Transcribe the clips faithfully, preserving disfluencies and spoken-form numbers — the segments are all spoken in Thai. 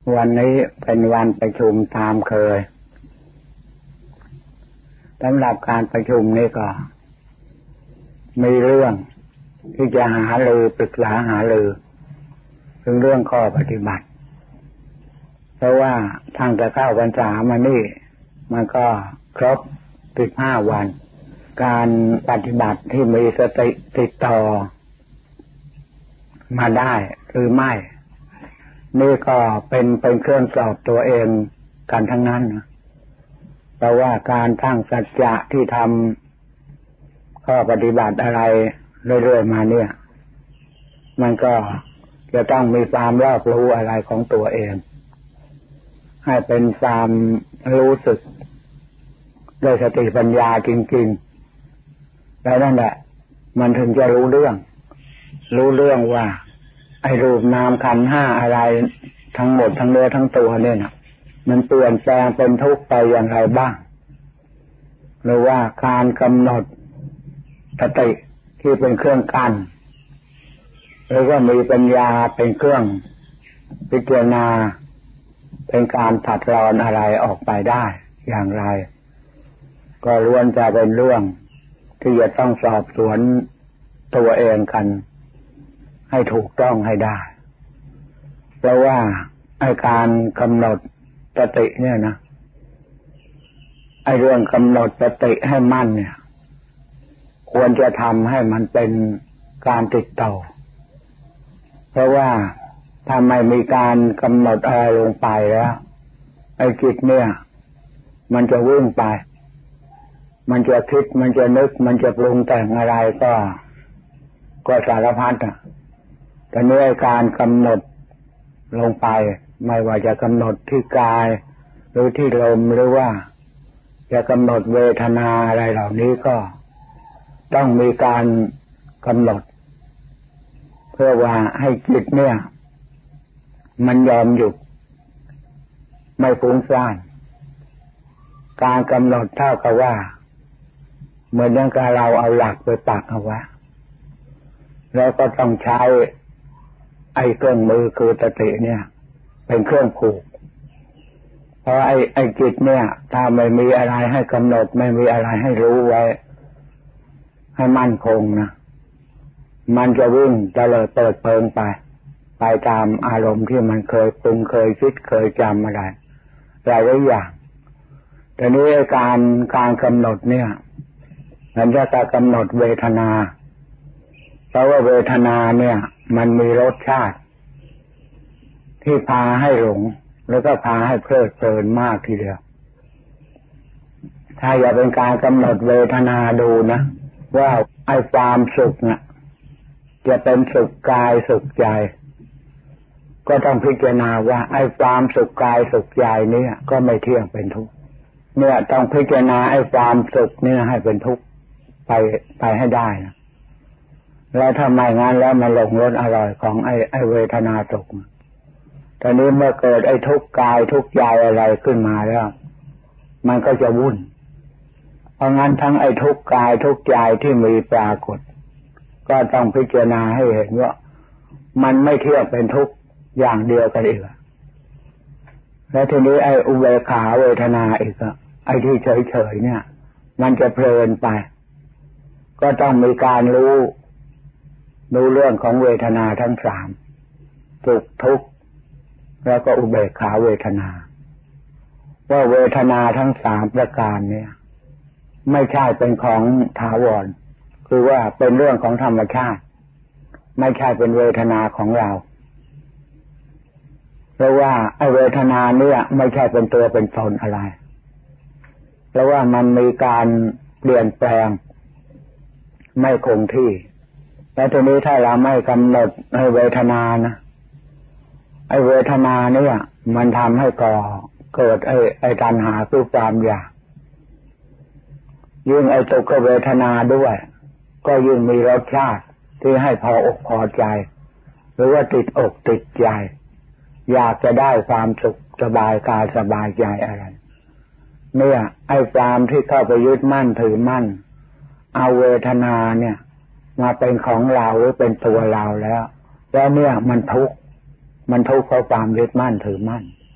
วันนี้เป็นวันประชุมตามเคยสำหรับการประชุมนี้ก็มีเรื่องที่จะหารือปรึกษาหารือถึงเรื่องข้อปฏิบัติเพราะว่าทางจะเข้าพรรษามานี่มันก็ครบสิบห้าวันการปฏิบัติที่มีสติติดต่อมาได้หรือไม่นี่ก็เป็นเป็นเครื่องสอบตัวเองกันทั้งนั้นนะเพราะว่าการตั้งสัจจะที่ทำข้อปฏิบัติอะไรเรื่อยๆมาเนี่ยมันก็จะต้องมีความรอบรู้อะไรของตัวเองให้เป็นความรู้สึกด้วยสติปัญญาจริงๆแล้วนั่นแหละมันถึงจะรู้เรื่องรู้เรื่องว่าไอ้รูปนามขันธ์ห้าอะไรทั้งหมดทั้งเนื้อทั้งตัวเนี่ยนะมันเปลี่ยนแปลงเป็นทุกข์ไปอย่างไรบ้างหรือว่าการกำหนดสติที่เป็นเครื่องกั้นหรือว่ามีปัญญาเป็นเครื่องพิจารณาเป็นการตัดรอนอะไรออกไปได้อย่างไรก็ล้วนจะเป็นเรื่องที่จะต้องสอบสวนตัวเองกันให้ถูกต้องให้ได้เพราะว่าไอ้การกำหนดสติเนี่ยนะไอ้เรื่องกำหนดสติให้มั่นเนี่ยควรจะทำให้มันเป็นการติดต่อเพราะว่าถ้าไม่มีการกำหนดอะไรลงไปแล้วไอ้จิตเนี่ยมันจะวิ่งไปมันจะคิดมันจะนึกมันจะปรุงแต่งอะไรก็ก็สารพัดอ่ะแต่เนื้อการกำหนดลงไปไม่ว่าจะกำหนดที่กายหรือที่ลมหรือว่าจะกำหนดเวทนาอะไรเหล่านี้ก็ต้องมีการกำหนดเพื่อว่าให้จิตเนี่ยมันยอมหยุดไม่ฟุ้งซ่านการกำหนดเท่ากับว่าเหมือนอย่างกับเราเอาหลักไปปักเอาไว้แล้วก็ต้องใช้ไอ้เครื่องมือคือสติเนี่ยเป็นเครื่องผูกเพราะไอ้ไอ้จิตเนี่ยถ้าไม่มีอะไรให้กำหนดไม่มีอะไรให้รู้ไว้ให้มั่นคงนะมันจะวิ่งเตลิดเปิดเปิงไปไปตามอารมณ์ที่มันเคยปรุงเคยคิดเคยจำอะไรหลายอย่างแต่นี้การการกำหนดเนี่ยมันจะการกำหนดเวทนาเพราะว่าเวทนาเนี่ยมันมีรสชาติที่พาให้หลงแล้วก็พาให้เพลิดเพลินมากทีเดียวถ้าอย่าเป็นการกำหนดเวทนาดูนะว่าไอ้ความสุขเนี่ยจะเป็นสุขกายสุขใจก็ต้องพิจารณาว่าไอ้ความสุขกายสุขใจเนี่ยก็ไม่เที่ยงเป็นทุกข์เนี่ยต้องพิจารณาไอ้ความสุขเนี่ยให้เป็นทุกข์ไปไปให้ได้นะแล้วถ้าไม่งั้นแล้วมันหลงรสอร่อยของไอ้ไอ้เวทนาสุขตอนนี้เมื่อเกิดไอ้ทุกข์กายทุกข์ใจอะไรขึ้นมาแล้วมันก็จะวุ่นเพราะงั้นทั้งไอ้ทุกข์กายทุกข์ใจที่มีปรากฏก็ต้องพิจารณาให้เห็นว่ามันไม่เที่ยงเป็นทุกข์อย่างเดียวกันอีกแล้วทีนี้ไอ้อุเบกขาเวทนาอีกอะไอ้ที่เฉยๆเนี่ยมันจะเพลินไปก็ต้องมีการรู้รู้เรื่องของเวทนาทั้งสามสุขทุกข์แล้วก็อุเบกขาเวทนาว่าเวทนาทั้งสามประการเนี่ยไม่ใช่เป็นของถาวรคือว่าเป็นเรื่องของธรรมชาติไม่ใช่เป็นเวทนาของเราเพราะว่าไอ้เวทนาเนี่ยไม่ใช่เป็นตัวเป็นตนอะไรเพราะว่ามันมีการเปลี่ยนแปลงไม่คงที่แล้วทีนี้ถ้าเราไม่กำหนดไอ้เวทนานะไอ้เวทนาเนี่ยมันทำให้ก่อเกิดไอ้ไอ้ตัณหาคือความอยากยิ่งไอ้ทุกขเวทนาด้วยก็ยิ่งมีรสชาติที่ให้พออกพอใจหรือว่าติดอกติดใจอยากจะได้ความสุขสบายกายสบายใจอะไรเนี่ยไอ้ความที่เข้าไปยึดมั่นถือมั่นเอาเวทนาเนี่ยมาเป็นของเราหรือเป็นตัวเราแล้วแล้วเนี่ยมันทุกข์มันทุกข์เพราะความยึดมั่นถือมั่น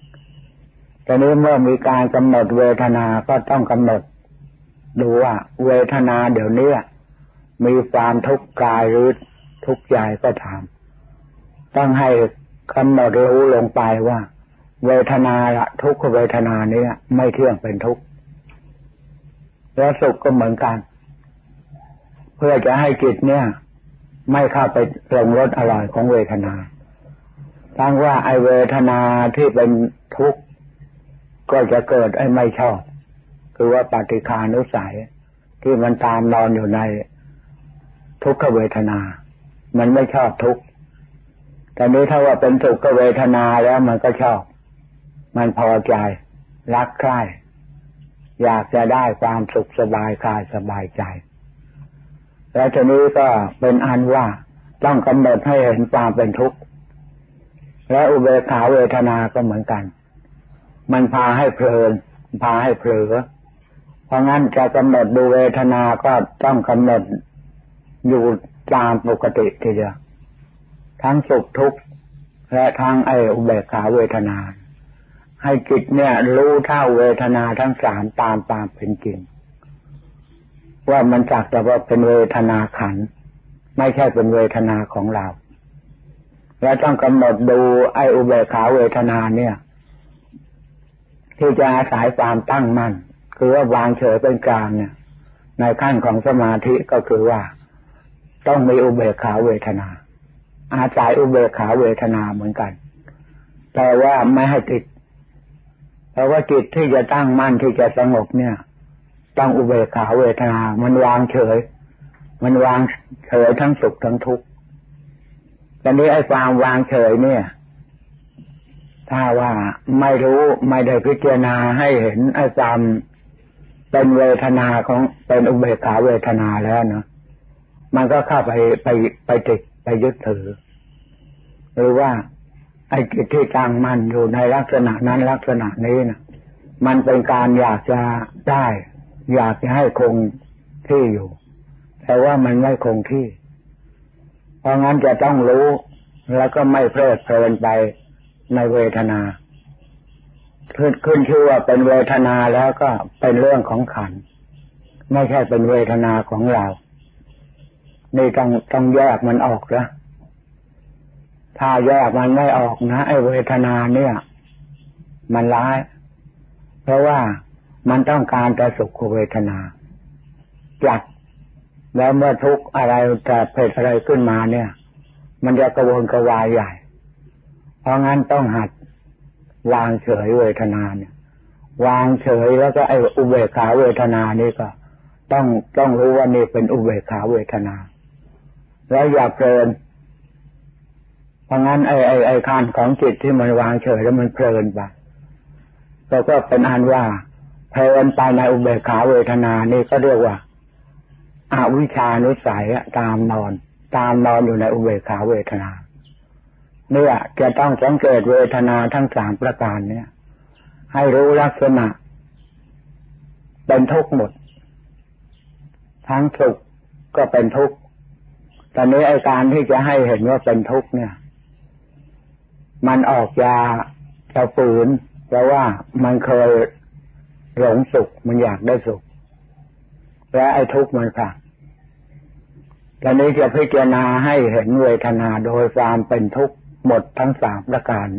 ทีนี้เมื่อมีการกำหนดเวทนาก็ต้องกำหนดดูว่าเวทนาเดี๋ยวนี้มีความทุกข์กายหรือทุกข์ใจก็ตามต้องให้กำหนดรู้ลงไปว่าเวทนาละทุกขเวทนานี้ไม่เที่ยงเป็นทุกข์และสุขก็เหมือนกันเพื่อจะให้จิตเนี่ยไม่เข้าไปหลงรสอร่อยของเวทนาทั้งว่าไอเวทนาที่เป็นทุกข์ก็จะเกิดไอไม่ชอบคือว่าปฏิฆานุสัยที่มันตามนอนอยู่ในทุกขเวทนามันไม่ชอบทุกข์แต่นี้ถ้าว่าเป็นสุขเวทนาแล้วมันก็ชอบมันพอใจรักใคร่อยากจะได้ความสุขสบายกายสบายใจแล้วทีนี้ก็เป็นอันว่าต้องกำหนดให้เห็นความเป็นทุกข์และอุเบกขาเวทนาก็เหมือนกันมันพาให้เพลินพาให้เผลอเพราะงั้นจะกำหนดดูเวทนาก็ต้องกำหนดอยู่ตามปกติทีเดียวทั้งสุขทุกข์และทั้งไอ้อุเบกขาเวทนาให้จิตเนี่ยรู้เท่าเวทนาทั้งสามตามตามเป็นจริงว่ามันจักแต่ว่าเป็นเวทนาขันธ์ไม่ใช่เป็นเวทนาของเราและต้องกำหนดดูไอ้อุเบกขาเวทนาเนี่ยที่จะอาศัยความตั้งมั่นคือว่าวางเฉยเป็นกลางเนี่ยในขั้นของสมาธิก็คือว่าต้องมีอุเบกขาเวทนาอาศัยอุเบกขาเวทนาเหมือนกันแต่ว่าไม่ให้ติดเพราะว่าจิตที่จะตั้งมั่นที่จะสงบเนี่ยต้องอุเบกขาเวทนามันวางเฉยมันวางเฉยทั้งสุขทั้งทุกข์ตอนนี้ไอ้ความวางเฉยเนี่ยถ้าว่าไม่รู้ไม่ได้พิจารณาให้เห็นไอ้ความเป็นเวทนาของเป็นอุเบกขาเวทนาแล้วเนาะมันก็เข้าไปไปไปติดไปยึดถือหรือว่าไอ้จิตที่ตั้งมั่นอยู่ในลักษณะนั้นลักษณะนี้นะมันเป็นการอยากจะได้อยากจะให้คงที่อยู่แต่ว่ามันไม่คงที่เพราะงั้นจะต้องรู้แล้วก็ไม่เพลิดเพลินไปในเวทนาขึ้นขึ้นชื่อว่าเป็นเวทนาแล้วก็เป็นเรื่องของขันธ์ไม่ใช่เป็นเวทนาของเรานี่ต้องต้องแยกมันออกนะถ้าแยกมันไม่ออกนะไอ้เวทนาเนี่ยมันร้ายเพราะว่ามันต้องการแต่สุขเวทนาจัดแล้วเมื่อทุกข์อะไรแต่เกิดอะไรขึ้นมาเนี่ยมันจะกระวนกระวายใหญ่เพราะงั้นต้องหัดวางเฉยเวทนาเนี่ยวางเฉยแล้วก็ไอ้อุเบกขาเวทนานี่ก็ต้องต้องรู้ว่านี่เป็นอุเบกขาเวทนาแล้วอย่าเพลินเพราะงั้นไอ้ไอ้ไอ้ขั้นของจิตที่มันวางเฉยแล้วมันเพลินไปก็ก็เป็นอันว่าเพลินไปในอุเบกขาเวทนานี่ก็เรียกว่าอวิชชานุสัยตามนอนตามนอนอยู่ในอุเบกขาเวทนาเนี่ยจะต้องสังเกตเวทนาทั้งสามประการเนี่ยให้รู้ลักษณะเป็นทุกข์หมดทั้งสุขก็เป็นทุกข์ตอนนี้ไอ้การที่จะให้เห็นว่าเป็นทุกข์เนี่ยมันออกจะจะฝืนเพราะว่ามันเคยหลงสุขมันอยากได้สุขและไอ้ทุกข์มันค่ะตอนนี้จะพิจารณาให้เห็นเวทนาโดยความเป็นทุกข์หมดทั้งสามประการ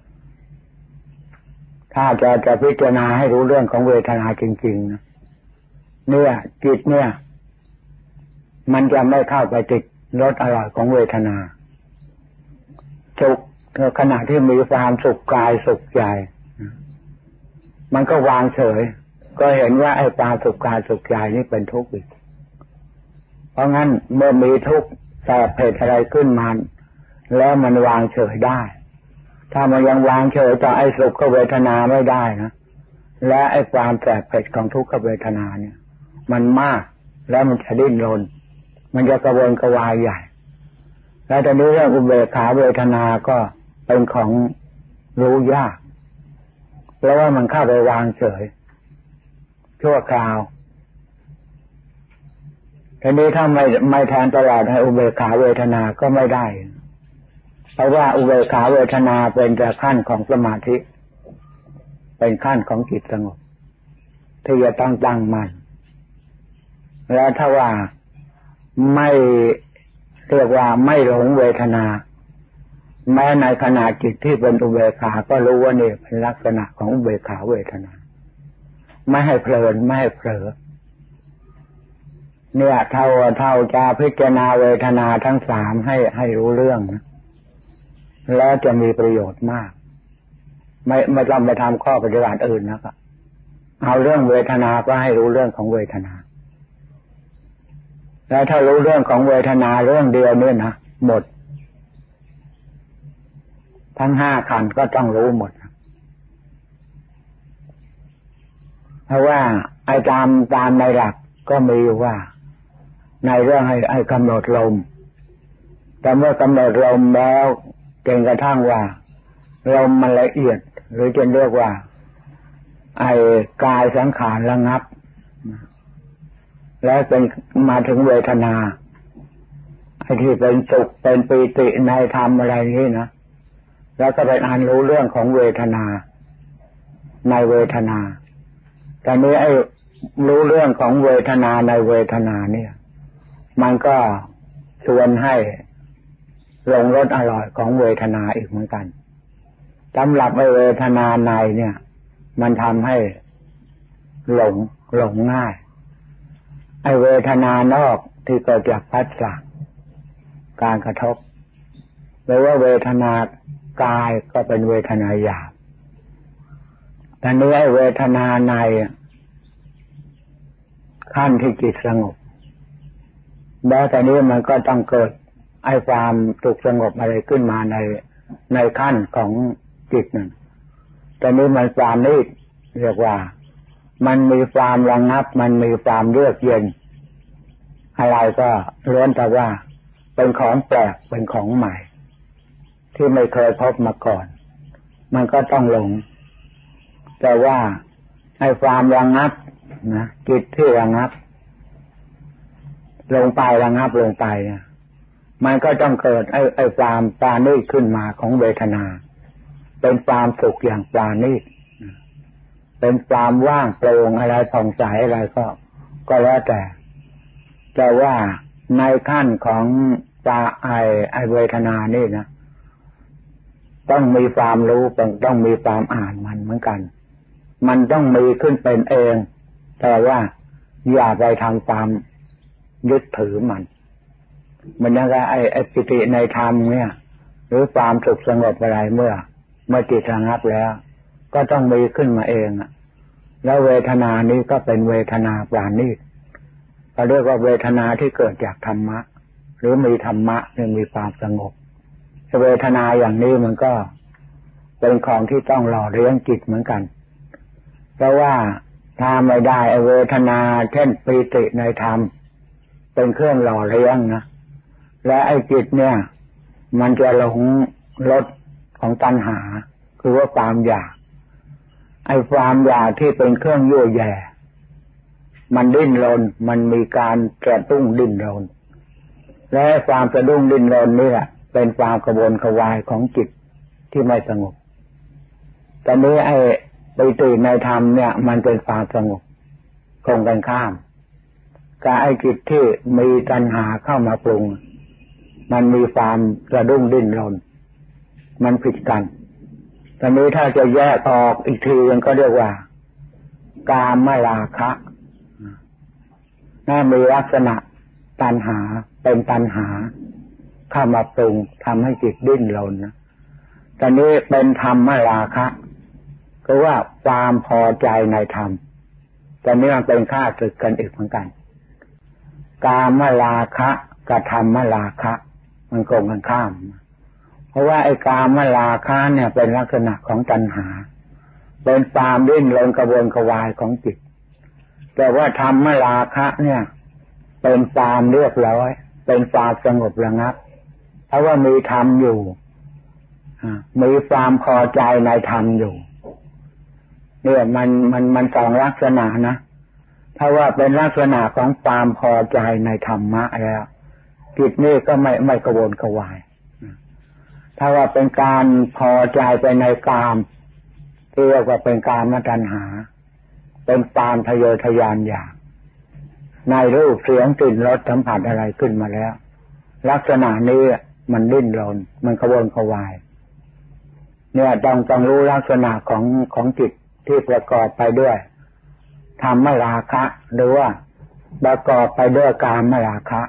ถ้าจะจะพิจารณาให้รู้เรื่องของเวทนาจริงๆนะเนี่ยจิตเนี่ยมันจะไม่เข้าไปติดรสอร่อยของเวทนาสุขขณะที่มีความสุขกายสุขใจมันก็วางเฉยก็เห็นว่าไอ้ความสุขกายสุขใจนี่เป็นทุกข์อีกเพราะงั้นเมื่อมีทุกข์แต่เกิดอะไรขึ้นมาแล้วมันวางเฉยได้ถ้ามันยังวางเฉยต่อไอ้สุขเวทนาไม่ได้นะและไอ้ความแสบเผ็ดของทุกขเวทนาเนี่ยมันมากแล้วมันจะดิ้นรนมันจะกระวนกระวายใหญ่แล้วตอนนี้เรื่องอุเบกขาเวทนาก็เป็นของรู้ยากเพราะว่ามันเข้าไปวางเฉยชั่วคราวทีนี้ถ้าไม่ไม่แทนตลอดให้อุเบกขาเวทนาก็ไม่ได้เพราะว่าอุเบกขาเวทนาเป็นแต่ขั้นของสมาธิเป็นขั้นของจิตสงบที่จะต้องตั้งมั่นแล้วถ้าว่าไม่เรียกว่าไม่หลงเวทนาแม้ในขณะจิตที่เป็นอุเบกขาก็รู้ว่านี่เป็นลักษณะของอุเบกขาเวทนาไม่ให้เพลินไม่ให้เผลอเนี่ยเท่าเท่าจะพิจารณาเวทนาทั้งสามให้ให้รู้เรื่องนะแล้วจะมีประโยชน์มากไม่ไม่ต้องไปทำข้อปฏิบัติอื่นนะครับเอาเรื่องเวทนาก็ให้รู้เรื่องของเวทนาแล้วถ้ารู้เรื่องของเวทนาเรื่องเดียวเนี่ยนะหมดทั้งห้าขันธ์ก็ต้องรู้หมดเพราะว่าไอ้ตามตามในหลักก็มีว่าในเรื่องให้ให้กำหนดลมแต่เมื่อกำหนดลมแล้วจนกระทั่งว่าลมมันละเอียดหรือจะเรียกว่าไอ้กายสังขารระงับแล้วเป็นมาถึงเวทนาไอ้ที่เป็นสุขเป็นปีติในธรรมอะไรนี้นะแล้วก็เป็นอันรู้เรื่องของเวทนาในเวทนาตอนนี้ไอ้รู้เรื่องของเวทนาในเวทนาเนี่ยมันก็ชวนให้ลงรสอร่อยของเวทนาอีกเหมือนกันสำหรับไอ้เวทนาในเนี่ยมันทำให้หลงหลงง่ายไอ้เวทนานอกที่เกิดจากผัสสะการกระทบหรือว่าเวทนากายก็เป็นเวทนาหยาบแต่เนื้อเวทนาในขั้นที่จิตสงบแล้วแต่นี้มันก็ต้องเกิดไอ้ความสุขสงบอะไรขึ้นมาในในขั้นของจิตนั่นแต่นี้มันความนี้เรียกว่ามันมีความระงับมันมีความเยือกเย็นอะไรก็ล้วนแต่ว่าเป็นของแปลกเป็นของใหม่ที่ไม่เคยพบมาก่อนมันก็ต้องหลงแต่ว่าไอ้ความระงับนะจิตที่ระงับลงไประงับลงไปนะมันก็ต้องเกิดไอ้ไอ้ความปราณีตขึ้นมาของเวทนาเป็นความสุขอย่างปราณีตเป็นความว่างโปร่งอะไรผ่องใสอะไรก็ก็แล้วแต่แต่ว่าในขั้นของปาไอไอเวทนานี่นะต้องมีความรู้ต้องมีความอ่านมันเหมือนกันมันต้องมีขึ้นเป็นเองแต่ว่าอย่าไปทำตามยึดถือมันมันยังไงไอไอปิติในธรรมเนี่ยหรือความสุขสงบอะไรเมื่อเมื่อจิตระงับแล้วก็ต้องมีขึ้นมาเองแล้วเวทนานี้ก็เป็นเวทนาปราณีตเขาเรียกว่าเวทนาที่เกิดจากธรรมะหรือมีธรรมะที่มีความสงบเวทนาอย่างนี้มันก็เป็นของที่ต้องหล่อเลี้ยงจิตเหมือนกันเพราะว่าถ้าไม่ได้เวทนาเช่นปีติในธรรมเป็นเครื่องหล่อเลี้ยงนะและไอ้จิตเนี่ยมันจะหลงรสของตัณหาคือว่าความอยากไอ้ความอยากที่เป็นเครื่องยั่วแย่มันดิ้นรนมันมีการกระตุ้นดิ้นรนและความกระตุ้นดิ้นรนนี่แหละเป็นความกระวนกระวายของจิตที่ไม่สงบแต่นี้ไอ้ปิติในธรรมเนี่ยมันเป็นความสงบตรงกันข้ามกับไอ้จิตที่มีตัณหาเข้ามาปรุงมันมีความกระดุ้งดิ้นรนมันผิดกันตอนนี้ถ้าจะแยกออกอีกทีมันก็เรียกว่ากามราคะน่ามีลักษณะตัณหาเป็นตัณหาเข้ามาปรุงทำให้จิตดิ้นรนนะตอนนี้เป็นธรรมราคะก็ว่าความพอใจในธรรมตอนนี้มันเป็นข้าศึกกันอีกเหมือนกันกามราคะกับธรรมราคะมันตรงกันข้ามเพราะว่าไอ้กามราคะเนี่ยเป็นลักษณะของตัณหาเป็นความดิ้นรนกระวนกระวายของจิตแต่ว่าธรรมราคะเนี่ยเป็นความเรียบร้อยเป็นความสงบระงับเพราะว่ามีธรรมอยู่มีความพอใจในธรรมอยู่เนี่ยมันมันมันสองลักษณะนะถ้าว่าเป็นลักษณะของความพอใจในธรรมะแล้วจิตนี่ก็ไม่ไม่กระวนกระวายถ้าว่าเป็นการพอใจไปในกามที่เรียกว่าเป็นกามตัณหาเป็นความทะเยอทะยานอยากในรูปเสียงกลิ่นรสสัมผัสอะไรขึ้นมาแล้วลักษณะนี้มันดิ้นรนมันกระวนกระวายเนี่ยต้องต้องรู้ลักษณะของของจิตที่ประกอบไปด้วยธรรมราคะหรือว่าประกอบไปด้วยกามราคะ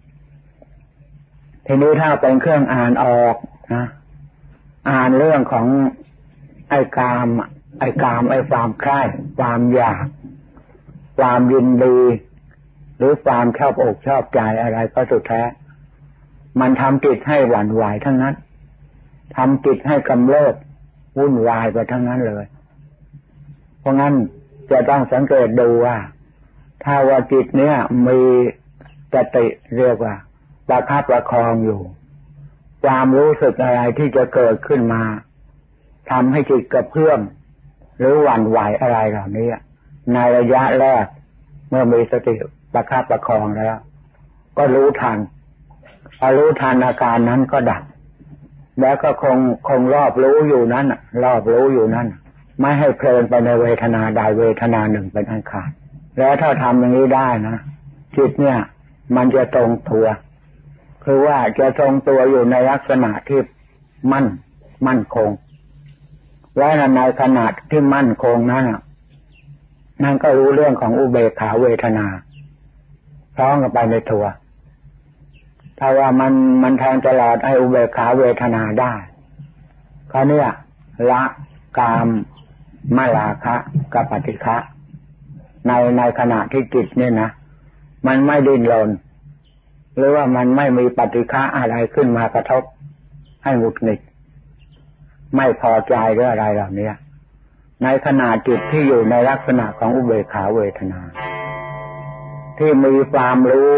ทีนี้ถ้าเป็นเครื่องอ่านออกนะอ่านเรื่องของไอ้กามไอ้กามไอ้ความใคร่ความอยากความยินดีหรือความชอบอกชอบใจอะไรก็สุดแท้มันทำจิตให้หวั่นไหวทั้งนั้นทำจิตให้กำเริบวุ่นวายไปทั้งนั้นเลยเพราะงั้นจะต้องสังเกตดูว่าถ้าว่าจิตเนี้ยมีสติเรียกว่าประคับประคองอยู่ความรู้สึกอะไรที่จะเกิดขึ้นมาทำให้จิตกระเพื่อมหรือหวั่นไหวอะไรเหล่านี้ในระยะแรกเมื่อมีสติประคับประคองแล้วก็รู้ทันพอรู้ทันอาการนั้นก็ดับแล้วก็คงคงรอบรู้อยู่นั้นรอบรู้อยู่นั้นไม่ให้เพลินไปในเวทนาใดเวทนาหนึ่งเป็นอันขาดแล้วถ้าทำอย่างนี้ได้นะจิตเนี่ยมันจะตรงตัวคือว่าจะทรงตัวอยู่ในลักษณะที่มั่นมั่นคงและในขณะที่มั่นคงนั้นนั่นก็รู้เรื่องของอุเบกขาเวทนาพร้อมกันไปในตัวถ้าว่ามันมันแทงตลอดไอ้อุเบกขาเวทนาได้เขาเนี่ยละกามมราคะกับปฏิฆะในในขณะที่จิตเนี่ยนะมันไม่ดิ้นรนหรือว่ามันไม่มีปฏิฆะอะไรขึ้นมากระทบให้หงุดหงิดไม่พอใจหรืออะไรเหล่านี้ในขณะจิตที่อยู่ในลักษณะของอุเบกขาเวทนาที่มีความรู้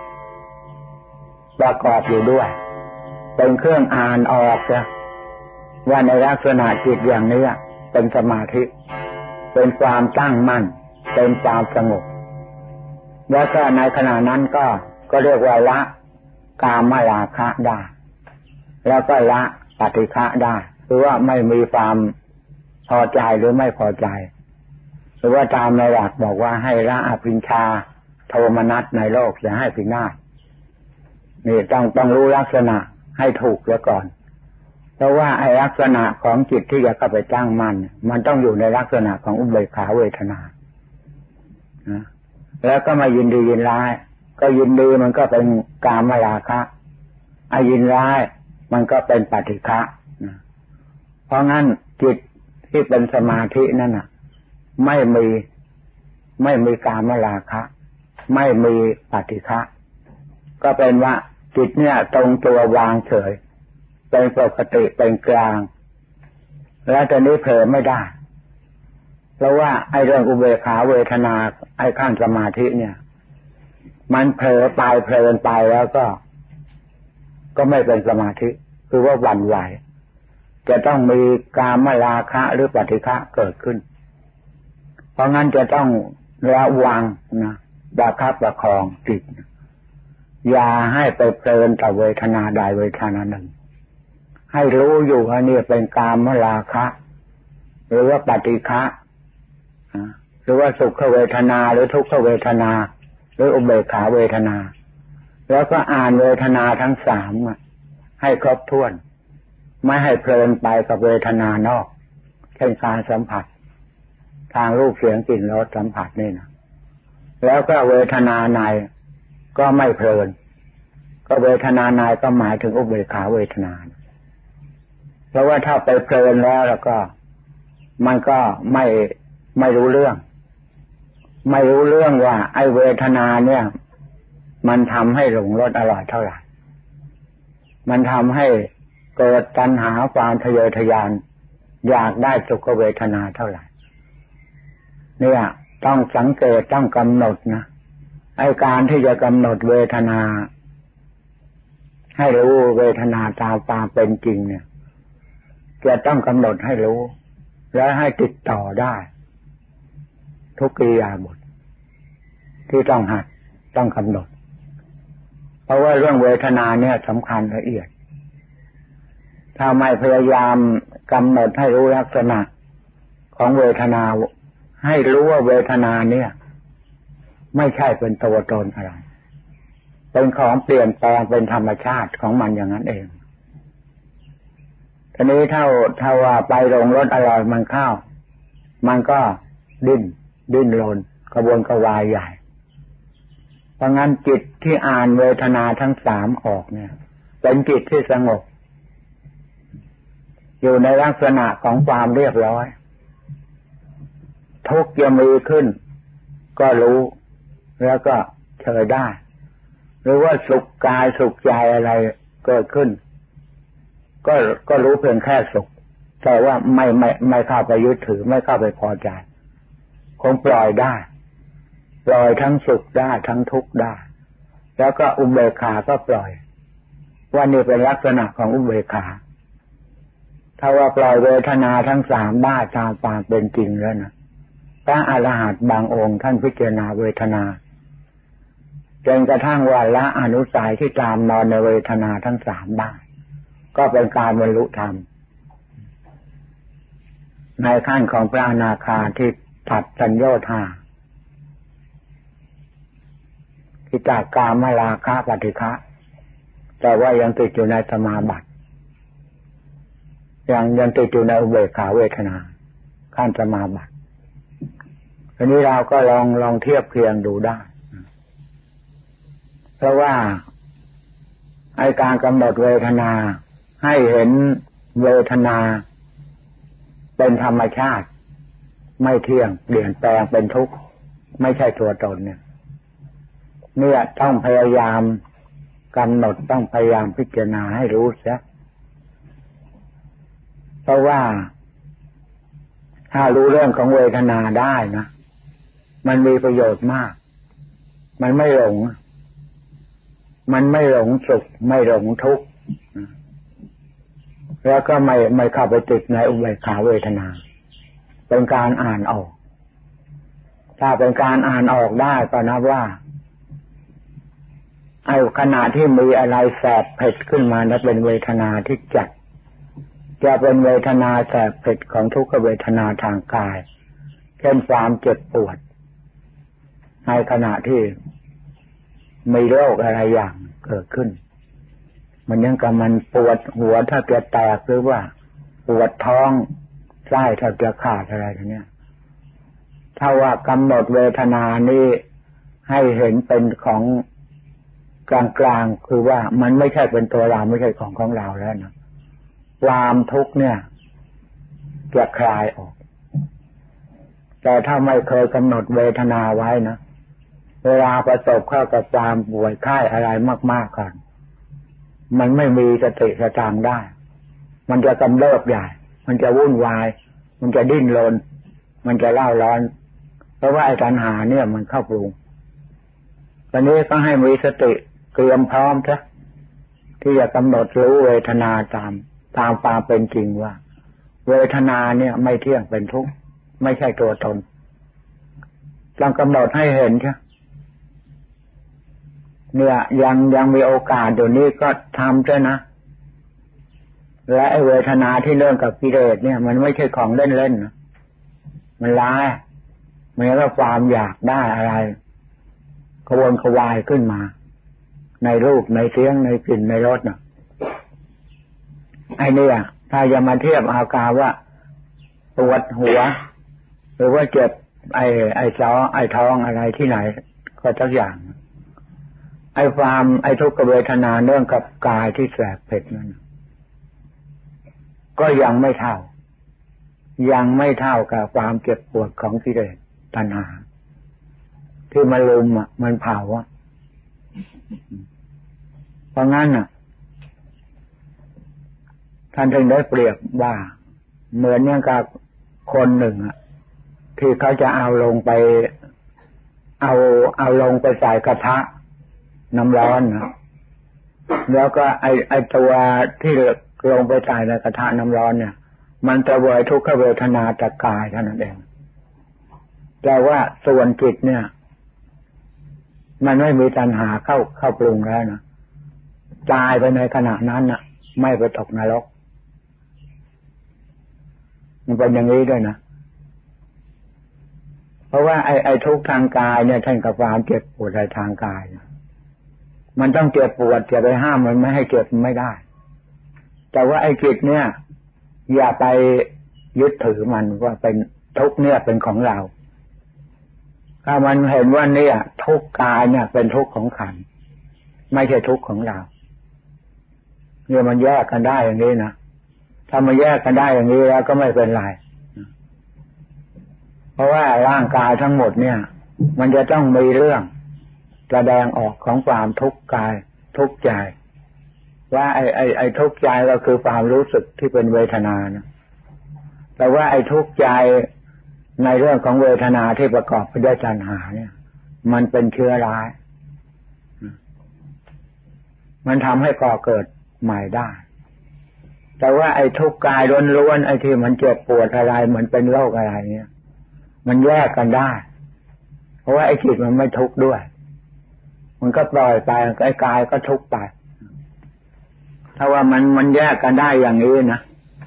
ประกอบอยู่ด้วยเป็นเครื่องอ่านออกจะว่าในลักษณะจิตอย่างนี้เป็นสมาธิเป็นความตั้งมั่นเป็นความสงบแล้วก็ในขณะนั้นก็ก็เรียกว่าละกามราคะได้แล้วก็ละปฏิฆะได้หรือว่าไม่มีความพอใจหรือไม่พอใจหรือว่าตามในหลักบอกว่าให้ละอภิญชาโทมนัสในโลกอย่าให้พินาศนี่ต้องต้องรู้ลักษณะให้ถูกแล้วก่อนเพราะว่าไอ้ลักษณะของจิตที่จะเข้าไปตั้งมั่นมันต้องอยู่ในลักษณะของอุเบกขาเวทนานะแล้วก็มายินดียินร้ายก็ยินดีมันก็เป็นกามราคะไอ้ยินร้ายมันก็เป็นปฏิฆะนะเพราะงั้นจิตที่เป็นสมาธินั่นน่ะไม่มีไม่มีกามราคะไม่มีปฏิฆะก็เป็นว่าจิตเนี่ยตรงตัววางเฉยเป็นปกติเป็นกลางแล้วตอนนี้เผลอไม่ได้เพราะว่าไอ้เรื่องอุเบกขาเวทนาไอ้ขั้นสมาธิเนี่ยมันเผลอไปเพลินไปแล้วก็ก็ไม่เป็นสมาธิคือว่าหวั่นไหวจะต้องมีกามราคะหรือปฏิฆะเกิดขึ้นเพราะงั้นจะต้องระวังนะประคับประคองจิตอย่าให้ไปเพลินต่อเวทนาใดเวทนาหนึ่งให้รู้อยู่ว่านี่เป็นกามราคะหรือว่าปฏิฆะหรือว่าสุขเวทนาหรือทุกขเวทนาหรืออุเบกขาเวทนาแล้วก็อ่านเวทนาทั้งสามให้ครบถ้วนไม่ให้เพลินไปกับเวทนานอกเช่นการสัมผัสทางรูปเสียงกลิ่นรสสัมผัสนี่นะแล้วก็เวทนาในก็ไม่เพลินก็เวทนาในก็หมายถึงอุเบกขาเวทนาเพราะว่าถ้าไปเพลินแล้วแล้วก็มันก็ไม่ไม่รู้เรื่องไม่รู้เรื่องว่าไอ้เวทนาเนี่ยมันทำให้หลงรสอร่อยเท่าไหร่มันทำให้เกิดตัณหาความทะเยอทะยานอยากได้สุขเวทนาเท่าไหร่เนี่ยต้องสังเกตต้องกำหนดนะไอ้การที่จะกำหนดเวทนาให้รู้เวทนาตามความเป็นจริงเนี่ยจะต้องกำหนดให้รู้และให้ติดต่อได้ทุกกิริยาบทที่ต้องหัดต้องกำหนดเพราะว่าเรื่องเวทนาเนี่ยสำคัญละเอียดถ้าไม่พยายามกำหนดให้รู้ลักษณะของเวทนาให้รู้ว่าเวทนาเนี่ยไม่ใช่เป็นตัวตนอะไรเป็นของเปลี่ยนแปลงเป็นธรรมชาติของมันอย่างนั้นเองทีนี้ถ้าถ้าว่าไปลงรสอร่อยมันเข้ามันก็ดิ้นดิ้นรนกระวนกระวายใหญ่เพราะงั้นจิตที่อ่านเวทนาทั้งสามออกเนี่ยเป็นจิตที่สงบอยู่ในลักษณะของความเรียบร้อยทุกข์จะมีขึ้นก็รู้แล้วก็เฉยได้หรือว่าสุขกายสุขใจอะไรเกิดขึ้นก็ก็รู้เพียงแค่สุขแต่ว่าไม่ไม่ไม่เข้าไปยึดถือไม่เข้าไปพอใจคงปล่อยได้ปล่อยทั้งสุขได้ทั้งทุกข์ได้แล้วก็อุเบกขาก็ปล่อยว่านี่เป็นลักษณะของอุเบกขาถ้าว่าปล่อยเวทนาทั้งสามได้ตามความเป็นจริงแล้วนะพระอรหันต์บางองค์ท่านพิจารณาเวทนาจนกระทั่งว่าละอนุสัยที่ตามนอนในเวทนาทั้งสามได้ก็เป็นการบรรลุธรรมในขั้นของพระอนาคาที่ตัดสัญโยชน์ห้าที่จากกามราคะปฏิฆะแต่ว่ายังติดอยู่ในสมาบัติยังยังติดอยู่ในอุเบกขาเวทนาขั้นสมาบัติทีนี้เราก็ลองลองเทียบเคียงดูได้เพราะว่าไอ้การกำหนดเวทนาให้เห็นเวทนาเป็นธรรมชาติไม่เที่ยงเปลี่ยนแปลงเป็นทุกข์ไม่ใช่ตัวตนเนี่ยเนี่ยต้องพยายามกำหนดต้องพยายามพิจารณาให้รู้เสียเพราะว่าถ้ารู้เรื่องของเวทนาได้นะมันมีประโยชน์มากมันไม่หลงมันไม่หลงสุขไม่หลงทุกข์แล้วก็ไม่ไม่เข้าไปติดในอุเบกขาเวทนาเป็นการอ่านออกถ้าเป็นการอ่านออกได้ก็นับว่าไอ้ขณะที่มีอะไรแสบเผ็ดขึ้นมานั้นเป็นเวทนาที่จัดจะเป็นเวทนาแสบเผ็ดของทุกขเวทนาทางกายเช่นความเจ็บปวดในขณะที่มีโรคอะไรอย่างเกิดขึ้นมันยังกับมันปวดหัวถ้าจะแตกหรือว่าปวดท้องไส้ถ้าจะขาดอะไรอย่างเนี้ยถ้าว่ากำหนดเวทนานี้ให้เห็นเป็นของกลางๆคือว่ามันไม่ใช่เป็นตัวเราไม่ใช่ของของเราแล้วนะความทุกข์เนี่ยจะคลายออกแต่ถ้าไม่เคยกำหนดเวทนาไว้นะเวลาประสบเข้ากับความป่วยไข้อะไรมากๆก่อนมันไม่มีสติสตังค์ได้มันจะกำเริบใหญ่มันจะวุ่นวายมันจะดิ้นรนมันจะเล่าร้อนเพราะว่าไอ้ตัณหาเนี่ยมันเข้าปรุงตอนนี้ก็ให้มีสติเตรียมพร้อมซะที่จะกำหนดรู้เวทนาตามตามความเป็นจริงว่าเวทนาเนี่ยไม่เที่ยงเป็นทุกข์ไม่ใช่ตัวตนต้องกำหนดให้เห็นใช่เนี่ยยังยังมีโอกาสเดี๋ยวนี้ก็ทำด้วยนะและไอ้เวทนาที่เรื่องกับกิเลสเนี่ยมันไม่ใช่ของเล่นๆนะมันร้ายมันก็ความอยากได้อะไรกระวนกระวายขึ้นมาในรูปในเสียงในกลิ่นในรสน่ะไอ้เนี่ยถ้าจะมาเทียบอาการว่าปวดหัวหรือว่าเจ็บไอ้ไอ้จ้อไอ้ท้องอะไรที่ไหนก็ทุกอย่างไอ้ความไอ้ทุกขเวทนาเนื่องกับกายที่แสบเผ็ดนั่นก็ยังไม่เท่ายังไม่เท่ากับความเจ็บปวดของกิเลสตัณหาที่มันลุมอ่ะมันเผาอ่ะเพราะงั้นอ่ะท่านจึงได้เปรียบว่าเหมือนอย่างกับคนหนึ่งอ่ะที่เขาจะเอาลงไปเอาเอาลงไปใส่กระทะน้ำร้อนนะแล้วก็ไอไอตัวที่ลงไปใส่ในกระทะน้ำร้อนเนี่ยมันจะเวยทุกขเวทนาจากกายเท่านั้นเองแต่ว่าส่วนจิตเนี่ยมันไม่มีตัณหาเข้าเข้าปรุงแล้วนะตายไปในขณะนั้นน่ะไม่ไปตกนรกมันเป็นอย่างนี้ด้วยนะเพราะว่าไอ้ไอ้ทุกข์ทางกายเนี่ยท่านกับความเจ็บปวดในทางกายมันต้องเจ็บปวดจะไปห้ามมันไม่ให้เจ็บไม่ได้แต่ว่าไอ้จิตเนี่ยอย่าไปยึดถือมันว่าเป็นทุกข์เนี่ยเป็นของเราถ้ามันเห็นว่าเนี่ยทุกข์กายเนี่ยเป็นทุกข์ของขันธ์ไม่ใช่ทุกข์ของเราเนี่ยมันแยกกันได้อย่างนี้นะถ้ามันแยกกันได้อย่างนี้แล้วก็ไม่เป็นไรเพราะว่าร่างกายทั้งหมดเนี่ยมันจะต้องมีเรื่องแสดงออกของความทุกข์กายทุกข์ใจว่าไอ้ไอ้ไอ้ทุกข์ใจก็คือความรู้สึกที่เป็นเวทนานะแต่ว่าไอ้ทุกข์ใจในเรื่องของเวทนาที่ประกอบไปด้วยตัณหาเนี่ยมันเป็นเชื้อร้ายมันทำให้ก่อเกิดใหม่ได้แต่ว่าไอ้ทุกข์กายล้วนๆไอ้ที่มันเจ็บปวดอะไรเหมือนเป็นโรคอะไรเนี่ยมันแยกกันได้เพราะว่าไอ้จิตมันไม่ทุกข์ด้วยมันก็ปล่อยไปไอ้กายก็ทุกข์ไปถ้าว่ามันมันแยกกันได้อย่างนี้นะ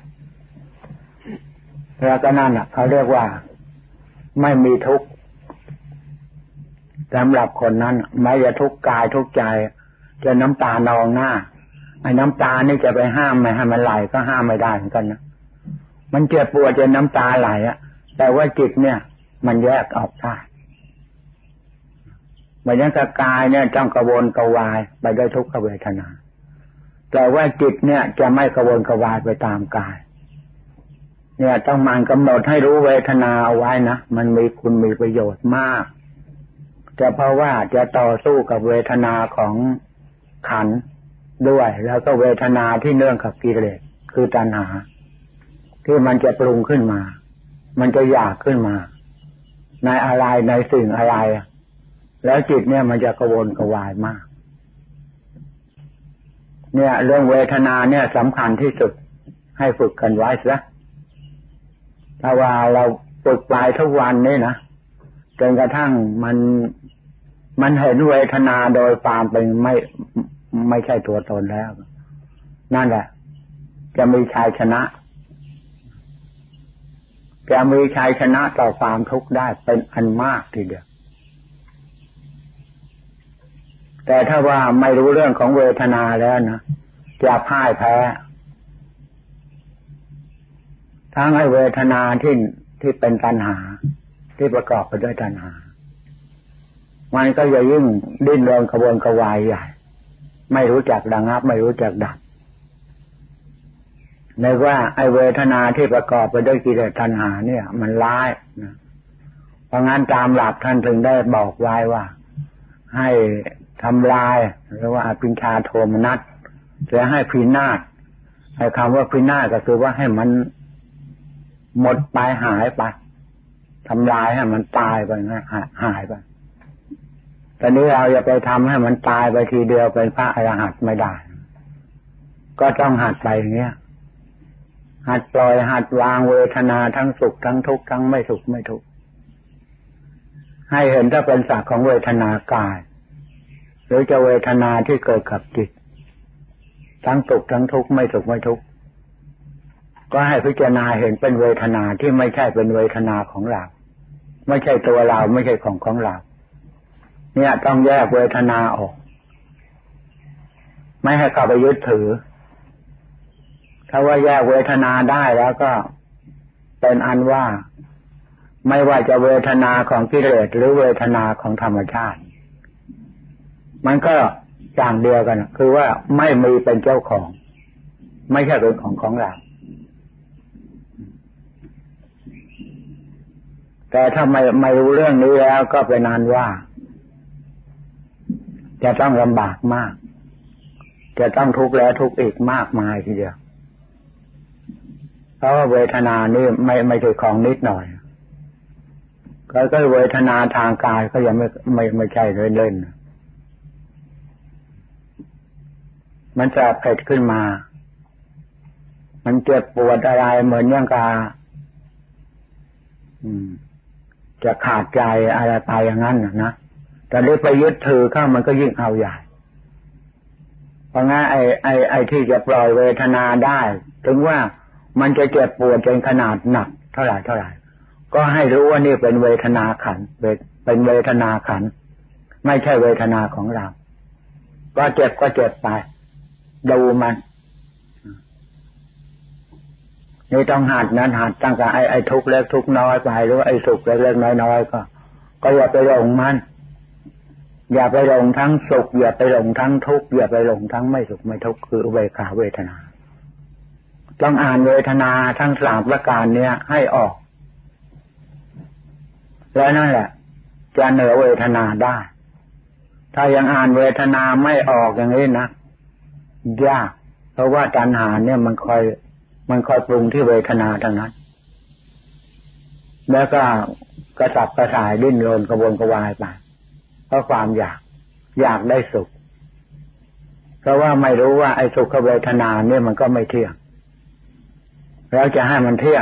แล้วก็นั่นอ่ะเขาเรียกว่าไม่มีทุกข์สำหรับคนนั้นไม่จะทุกข์กายทุกข์ใจจะน้ำตานองหน้าไอ้น้ำตานี่จะไปห้ามไม่ให้มันไหลก็ห้ามไม่ได้เหมือนกันนะมันเจ็บปวดจนน้ำตาไหลอ่ะแต่ว่าจิตเนี่ยมันแยกออกได้เหมือนอย่างกายเนี่ยต้องกระวนกระวายไปด้วยทุกขเวทนาแต่ว่าจิตเนี่ยจะไม่กระวนกระวายไปตามกายเนี่ยต้องมันกำหนดให้รู้เวทนาเอาไว้นะมันมีคุณมีประโยชน์มากจะเพราะว่าจะต่อสู้กับเวทนาของขันธ์ด้วยแล้วก็เวทนาที่เนื่องกับกิเลสคือตัณหาที่มันจะปรุงขึ้นมามันจะอยากขึ้นมาในอะไรในสิ่งอะไรแล้วจิตเนี่ยมันจะกระวนกระวายมากเนี่ยเรื่องเวทนาเนี่ยสำคัญที่สุดให้ฝึกกันไว้ซะถ้าว่าเราฝึกไปทุกวันนี้นะจนกระทั่งมันมันเห็นเวทนาโดยความเป็นไม่ไม่ใช่ตัวตนแล้วนั่นแหละจะมีชัยชนะจะมีชัยชนะต่อความทุกข์ได้เป็นอันมากทีเดียวแต่ถ้าว่าไม่รู้เรื่องของเวทนาแล้วนะจะพ่ายแพ้ทั้งไอ้เวทนาที่ที่เป็นตัณหาที่ประกอบไปด้วยตัณหามันก็จะยิ่งดิ้นรนกระวนกระวายใหญ่ไม่รู้จักระงับไม่รู้จักดับในว่าไอ้เวทนาที่ประกอบไปด้วยกิเลสตัณหาเนี่ยมันร้ายนะเพราะงั้นตามหลักท่านถึงได้บอกไว้ว่าให้ทำลายหรือว่าอภิชฌาโทมนัสจะให้พินาศไอ้คำว่าพินาศก็คือว่าให้มันหมดไปหายไปทำลายให้มันตายไปนะหายไปตอนนี้เราอย่าไปทำให้มันตายไปทีเดียวเป็นพระอรหันต์ไม่ได้ก็ต้องหัดไปอย่างเงี้ยหัดปล่อยหัดวางเวทนาทั้งสุขทั้งทุกข์ทั้งไม่สุขไม่ทุกข์ให้เห็นถ้าเป็นสักของเวทนากายหรือจะเวทนาที่เกิดกับจิตทั้งสุขทั้งทุกข์ไม่สุขไม่ทุกข์ก็ให้พิจารณาเห็นเป็นเวทนาที่ไม่ใช่เป็นเวทนาของเราไม่ใช่ตัวเราไม่ใช่ของของเราเนี่ยต้องแยกเวทนาออกไม่ให้เข้าไปยึดถือถ้าว่าแยกเวทนาได้แล้วก็เป็นอันว่าไม่ว่าจะเวทนาของกิเลสหรือเวทนาของธรรมชาติมันก็อย่างเดียวกันคือว่าไม่มีเป็นเจ้าของไม่ใช่เป็นของของเราแต่ถ้าไม่ไม่รู้เรื่องนี้แล้วก็เป็นอันว่าจะต้องลำบากมากจะต้องทุกข์แล้วทุกข์อีกมากมายทีเดียวเพราะว่าเวทนานี่ไม่ไม่ใช่ของนิดหน่อยก็ก็เวทนาทางกายก็ยังไม่ไม่ไม่ใช่เล่นๆมันจะเผ็ดขึ้นมามันเจ็บปวดอะไรเหมือนอย่างกาอืมจะขาดใจอะไรไปอย่างนั้นนะแต่ได้ไปยึดถือเข้ามันก็ยิ่งเอาใหญ่เพราะงั้นไอ้ไอ้ไอ้ที่จะปล่อยเวทนาได้ถึงว่ามันจะเจ็บปวดจนขนาดหนักเท่าไหร่เท่าไหร่ก็ให้รู้ว่านี่เป็นเวทนาขันธ์เป็นเวทนาขันธ์ไม่ใช่เวทนาของเราก็เจ็บก็เจ็บไปดูมันนี่ต้องหัดนั้นหัดตั้งแต่ไอ้ไอ้ทุกข์เล็กทุกข์น้อยไปหรือไอ้สุขเล็กๆน้อยๆก็ก็อย่าไปหลงมันอย่าไปหลงทั้งสุขอย่าไปหลงทั้งทุกข์อย่าไปหลงทั้งไม่สุขไม่ทุกข์คือเวขาเวทนาต้องอ่านเวทนาทั้งสามประการเนี้ยให้ออกแล้วนั่นแหละจะเหนือเวทนาได้ถ้ายังอ่านเวทนาไม่ออกอย่างนี้นะยากเพราะว่าตัณหาเนี่ยมันคอยมันคอยปรุงที่เวทนาทั้งนั้นแล้วก็กระสับกระส่ายดิ้นรนกระวนกระวายไปเพราะความอยากอยากได้สุขเพราะว่าไม่รู้ว่าไอ้สุขเวทนาเนี่ยมันก็ไม่เที่ยงแล้วจะให้มันเที่ยง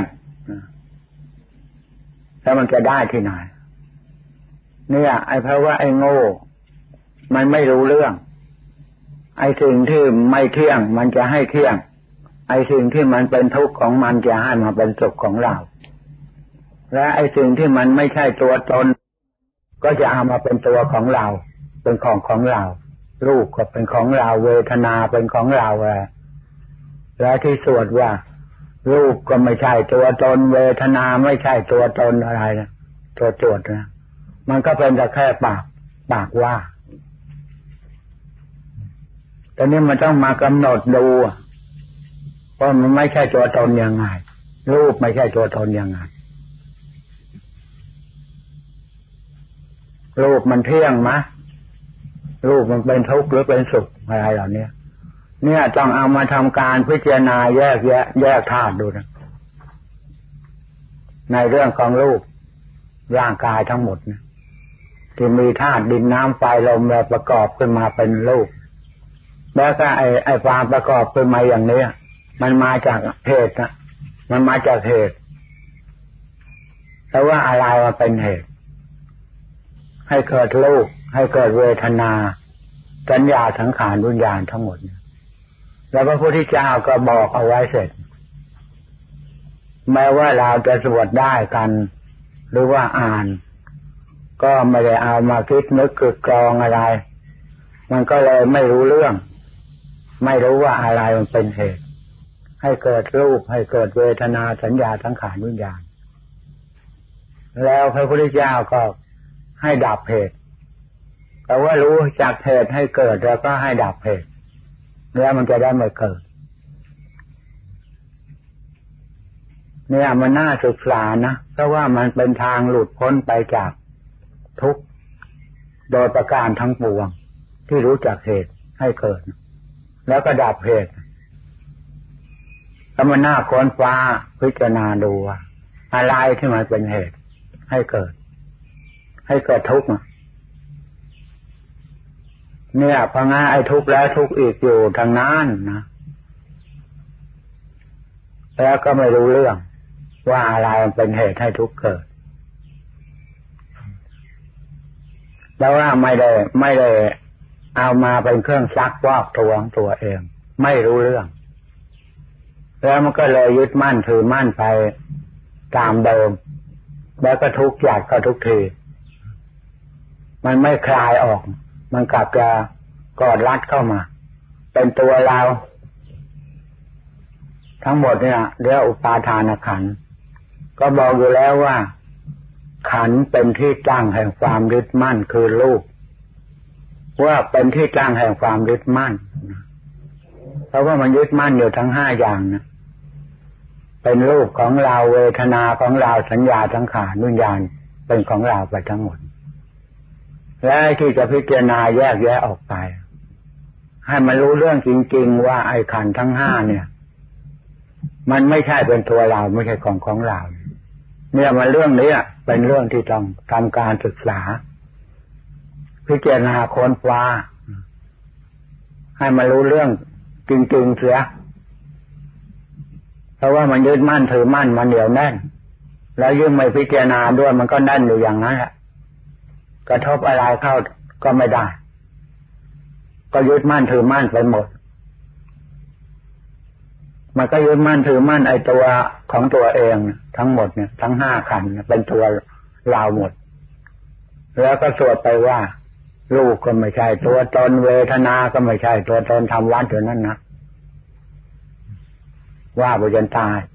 แล้วมันจะได้ที่ไหนเนี่ยไอ้เพราะว่าไอ้โง่มันไม่รู้เรื่องไอ้สิ่งที่ไม่เที่ยงมันจะให้เที่ยงไอ้สิ่งที่มันเป็นทุกข์ของมันจะให้มาเป็นสุขของเราและไอ้สิ่งที่มันไม่ใช่ตัวตนก็จะเอามาเป็นตัวของเราเป็นของของเรารูปก็เป็นของเราเวทนาเป็นของเราและที่สวดว่ารูปก็ไม่ใช่ตัวตนเวทนาไม่ใช่ตัวตนอะไรนะตัวโจทย์นะมันก็เป็นแต่แค่ปากปากว่าแต่นี่มันต้องมากำหนดดูว่ามันไม่ใช่ตัวตนยังไงรูปไม่ใช่ตัวตนยังไงรูปมันเที่ยงมะรูปมันเป็นทุกข์หรือเป็นสุขอะไรเหล่านี้เนี่ยต้องเอามาทำการพิจารณาแยกแยะแยกธาตุดูนะในเรื่องของรูปร่างกายทั้งหมดนะที่มีธาตุดินน้ำไฟลมแล้วประกอบขึ้นมาเป็นรูปแล้วก็ไอ้ไอ้ความประกอบขึ้นมาอย่างนี้มันมาจากเหตุนะมันมาจากเหตุแต่ว่าอะไรมาเป็นเหตุให้เกิดรูปให้เกิดเวทนาสัญญาสังขารวิญญาณทั้งหมดแล้วพระพุทธเจ้าก็บอกเอาไว้เสร็จแม้ว่าเราจะสวดได้กันหรือว่าอ่านก็ไม่ได้เอามาคิดนึกกึกกรองอะไรมันก็เลยไม่รู้เรื่องไม่รู้ว่าอะไรมันเป็นเหตุให้เกิดรูปให้เกิดเวทนาสัญญาสังขารวิญญาณแล้วพระพุทธเจ้าก็ให้ดับเหตุแต่ว่ารู้จากเหตุให้เกิดแล้วก็ให้ดับเหตุแล้วมันจะได้ไม่เกิดเนี่ยมันน่าศึกษานะเพราะว่ามันเป็นทางหลุดพ้นไปจากทุกข์โดยประการทั้งปวงที่รู้จักเหตุให้เกิดแล้วก็ดับเหตุแล้วมันน่าค้นฟ้าพิจารณาดูว่าอะไรที่มันเป็นเหตุให้เกิดให้เกิดทุกข์เนี่ยพอง่าไอ้ทุกข์แล้วทุกข์อีกอยู่ทางนั้นนะแล้วก็ไม่รู้เรื่องว่าอะไรมันเป็นเหตุให้ทุกข์เกิดแล้วว่าไม่ได้ไม่ได้เอามาเป็นเครื่องซักวอกตัวของตัวเองไม่รู้เรื่องแล้วมันก็เลยยึดมั่นถือมั่นไปตามเดิมแล้วก็ทุกข์อยากก็ทุกทีมันไม่คลายออกมันกลับจะกอดรัดเข้ามาเป็นตัวเราทั้งหมดเนี่ยเรียกอุปาทานขันธ์ก็บอกอยู่แล้วว่าขันธ์เป็นที่ตั้งแห่งความยึดมั่นคือรูปว่าเป็นที่ตั้งแห่งความยึดมั่นเพราะว่ามันยึดมั่นอยู่ทั้งห้าอย่างนะเป็นรูปของเราเวทนาของเราสัญญาสังขารวิญญาณเป็นของเราไปทั้งหมดและที่จะพิจารณาแยกแยะออกไปให้มันรู้เรื่องจริงๆว่าไอ้ขันธ์ทั้งห้าเนี่ยมันไม่ใช่เป็นตัวเราไม่ใช่ของของเราเนี่ยมันเรื่องนี้เป็นเรื่องที่ต้องทำการศึกษาพิจารณาค้นคว้าให้มันรู้เรื่องจริงๆเสียเพราะว่ามันยึดมั่นถือมั่นมันเหนียวแน่นแล้วยิ่งไม่พิจารณาด้วยมันก็แน่นอยู่อย่างนั้นแหละกระทบอะไรเข้าก็ไม่ได้ก็ยึดมั่นถือมั่นไปหมดมันก็ยึดมั่นถือมั่นไอ้ตัวของตัวเองทั้งหมดเนี่ยทั้งห้าขันธ์เป็นตัวเราหมดแล้วก็สวดไปว่ารูปก็ไม่ใช่ตัวตนเวทนาก็ไม่ใช่ตัวตนทำวัดอยู่นั่นนะว่าไปจนตาย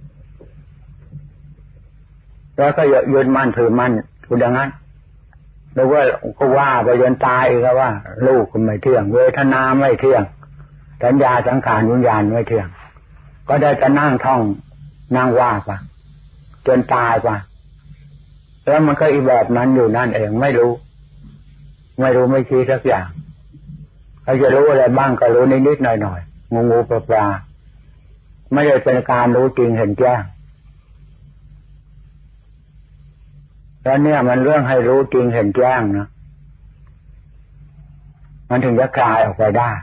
แล้วก็ยึดมั่นถือมั่นอยู่ดังนั้นหรือว่าก็ว่าไปจนตายก็ว่ารูปก็ไม่เที่ยงเวทนาไม่เที่ยงสัญญาสังขารวิญญาณไม่เที่ยงก็ได้จะนั่งท่องนั่งว่าไปจนตายไปแล้วมันก็อีแบบนั้นอยู่นั่นเองไม่รู้ไม่รู้ไม่ชี้สักอย่างเขาจะรู้อะไรบ้างก็รู้นิดๆหน่อยๆงูๆปลาๆไม่ได้เป็นการรู้จริงเห็นแจ้งแล้วเนี่ยมันเรื่องให้รู้จริงเห็นแจ้งนะมันถึงจะคลายออกไปได้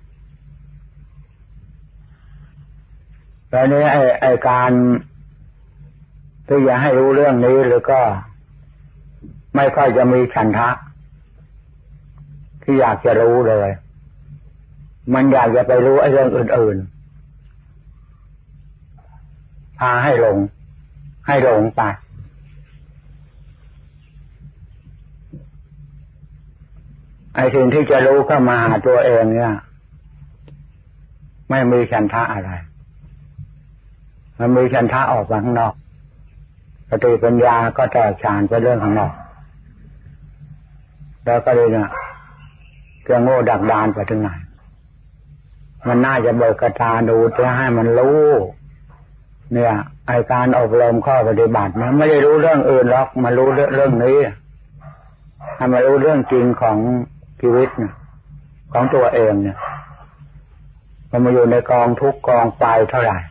แล้วนี้ไอ้ไอ้การที่จะให้รู้เรื่องนี้หรือก็ไม่ค่อยจะมีฉันทะที่อยากจะรู้เลยมันอยากจะไปรู้ไอ้เรื่องอื่นๆพาให้หลงให้หลงไปไอ้สิ่งที่จะรู้เข้ามาหาตัวเองเนี่ยไม่มีฉันทะอะไรมันมีฉันทะออกมาข้างนอกสติปัญญาก็แตกฉานไปเรื่องข้างนอกแล้วก็เลยเนี่ยจะโง่ดักดานไปถึงไหนมันน่าจะเบิกกระตาดูเพื่อให้มันรู้เนี่ยไอการอบรมข้อปฏิบัติมันไม่ได้รู้เรื่องอื่นหรอกมารู้เรื่องเรื่องนี้ให้มารู้เรื่องจริงของชีวิตเนี่ยของตัวเองเนี่ยมันมาอยู่ในกองทุกกองไฟเท่าไหร่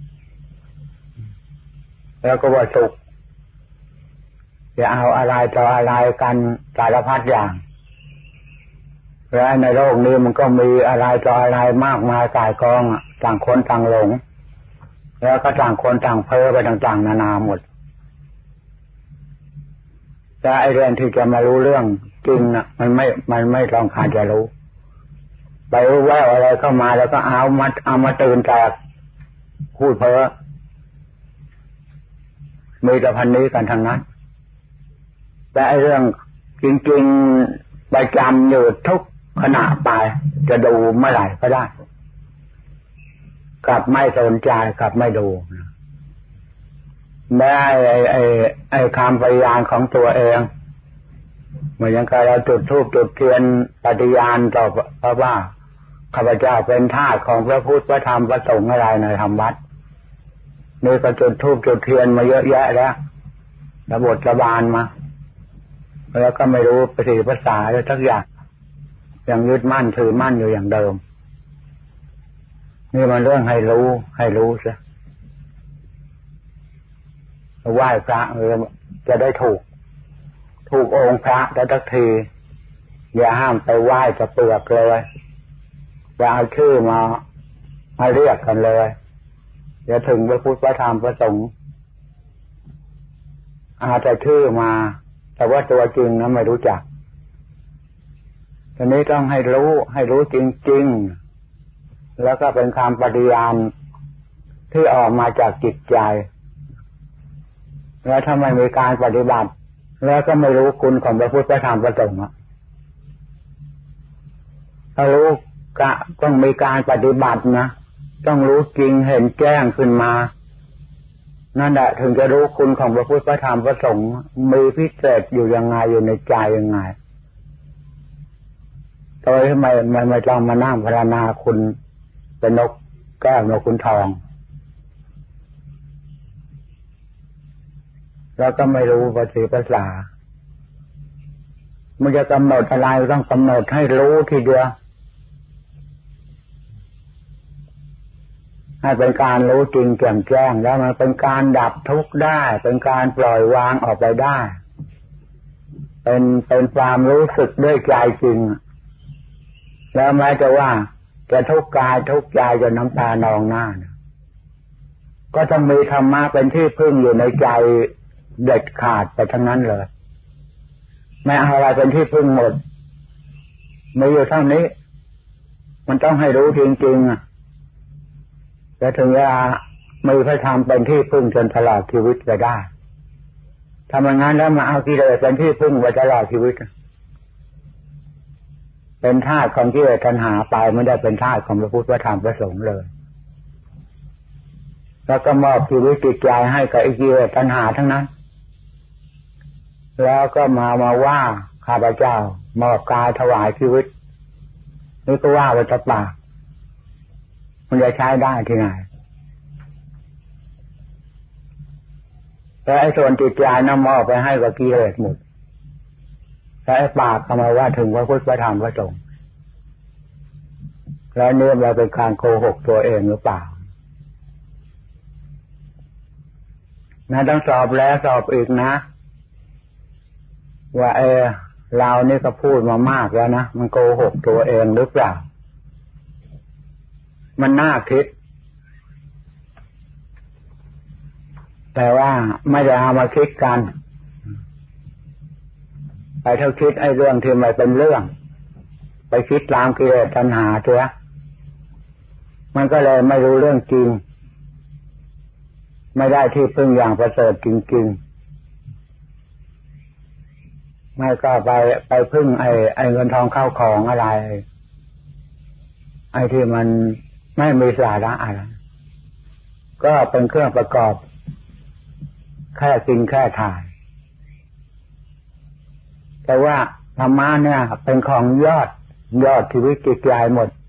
แล้วก็ว่าสุขจะเอาอะไรต่ออะไรกันสารพัดอย่างแล้วในโลกนี้มันก็มีอะไรต่ออะไรมากมายกายกองต่างคนต่างหลงแล้วก็ต่างคนต่างเพ้อไปต่างๆนานาหมดแต่ไอเรื่องที่จะมารู้เรื่องจริงน่ะมันไม่มันไม่ต้องการจะรู้ไปรู้แววอะไรเข้ามาแล้วก็เอามาเอามาตื่นจากพูดเพ้อมีแต่พันนี้กันทั้งนั้นแต่ไอเรื่องจริงๆประจำอยู่ทุกขณะไปจะดูเมื่อไหร่ก็ได้กลับไม่สนใจกลับไม่ดูแม้ไอ้ไอ้ไอ้คำปฏิญาณของตัวเองเหมือนอย่างเราจุดธูปจุดเทียนปฏิญาณต่อพระว่าข้าพเจ้าเป็นทาสของพระพุทธพระธรรมพระสงฆ์อะไรในธรรมวัดนี่ก็จุดธูปจุดเทียนมาเยอะแยะแล้วระบทระบานมาแล้วก็ไม่รู้ภาษีภาษาเลยทักอย่างยังยึดมั่นถือมั่นอยู่อย่างเดิมนี่มันเรื่องให้รู้ให้รู้ซะไหว้พระเออจะได้ถูกถูกองค์พระแต่ทักทีอย่าห้ามไปไหว้จะเปลือกเลยอย่าเอาชื่อมามาเรียกกันเลยอย่าถึงพระพุทธพระธรรมพระสงฆ์อาจจะชื่อมาแต่ว่าตัวจริงนะไม่รู้จักทีนี้ต้องให้รู้ให้รู้จริงๆแล้วก็เป็นคำปฏิญาณที่ออกมาจากจิตใจแล้วถ้าไม่มีการปฏิบัติแล้วก็ไม่รู้คุณของพระพุทธพระธรรมพระสงฆ์ถ้ารู้ก็ต้องมีการปฏิบัตินะต้องรู้จริงเห็นแจ้งขึ้นมานั่นแหละถึงจะรู้คุณของพระพุทธพระธรรมพระสงฆ์มีพิเศษอยู่ยังไงอยู่ในใจยังไงโดยทำไมไม่ไม่ต้องมานั่งพรรณนาคุณเป็นนกแก้วนกขุนทองแล้วก็ไม่รู้ภาษีภาษามันจะกำหนดอะไรต้องกำหนดให้รู้ทีเดียวให้เป็นการรู้จริงแจ่มแจ้งแล้วมันเป็นการดับทุกข์ได้เป็นการปล่อยวางออกไปได้เป็นเป็นความรู้สึกด้วยใจจริงแล้วแม้จะว่าจะทุกข์กายทุกข์ใจจนน้ำตานองหน้าก็ต้องมีธรรมะเป็นที่พึ่งอยู่ในใจเด็ดขาดไปทั้งนั้นเลยไม่เอาอะไรเป็นที่พึ่งหมดมีอยู่เท่านี้มันต้องให้รู้จริงและถึงเวลามีพระธรรมเป็นที่พึ่งจนตลอดชีวิตไปได้ถ้าไม่งั้นแล้วมาเอากิเลสเป็นที่พึ่งไว้ตลอดชีวิตเป็นทาสของกิเลสตัณหาไปไม่ได้เป็นทาสของพระพุทธพระธรรมพระสงฆ์เลยแล้วก็มอบชีวิตจิตใจให้กับกิเลสตัณหาทั้งนั้นแล้วก็มามาว่าข้าพเจ้ามอบกายถวายชีวิตนี่ก็ว่าไว้ตะปากมันจะใช้ได้ที่ไหนแต่ไอ้ส่วนจิตใจนำมอบไปให้กับกิเลสหมดแต่ไอ้ปากก็มาว่าถึงพระพุทธพระธรรมพระสงฆ์แล้วเนี่ยเราเป็นการโกหกตัวเองหรือเปล่านะต้องสอบแล้วสอบอีกนะว่าเออเรานี่ก็พูดมามากแล้วนะมันโกหกตัวเองหรือเปล่ามันน่าคิดแต่ว่าไม่ได้เอามาคิดกันไปเท่าคิดไอ้เรื่องที่ไม่เป็นเรื่องไปคิดตามกิเลสตัณหาเถอะมันก็เลยไม่รู้เรื่องจริงไม่ได้ที่พึ่งอย่างประเสริฐจริงๆไม่ก็ไปไปพึ่งไอ้ไอ้เงินทองเข้าของอะไรไอ้ที่มันไม่มีสาระอะไรก็เป็นเครื่องประกอบแค่กินแค่ถ่ายแต่ว่าธรรมะเนี่ยเป็นของยอดยอดชีวิตจิตใจหมด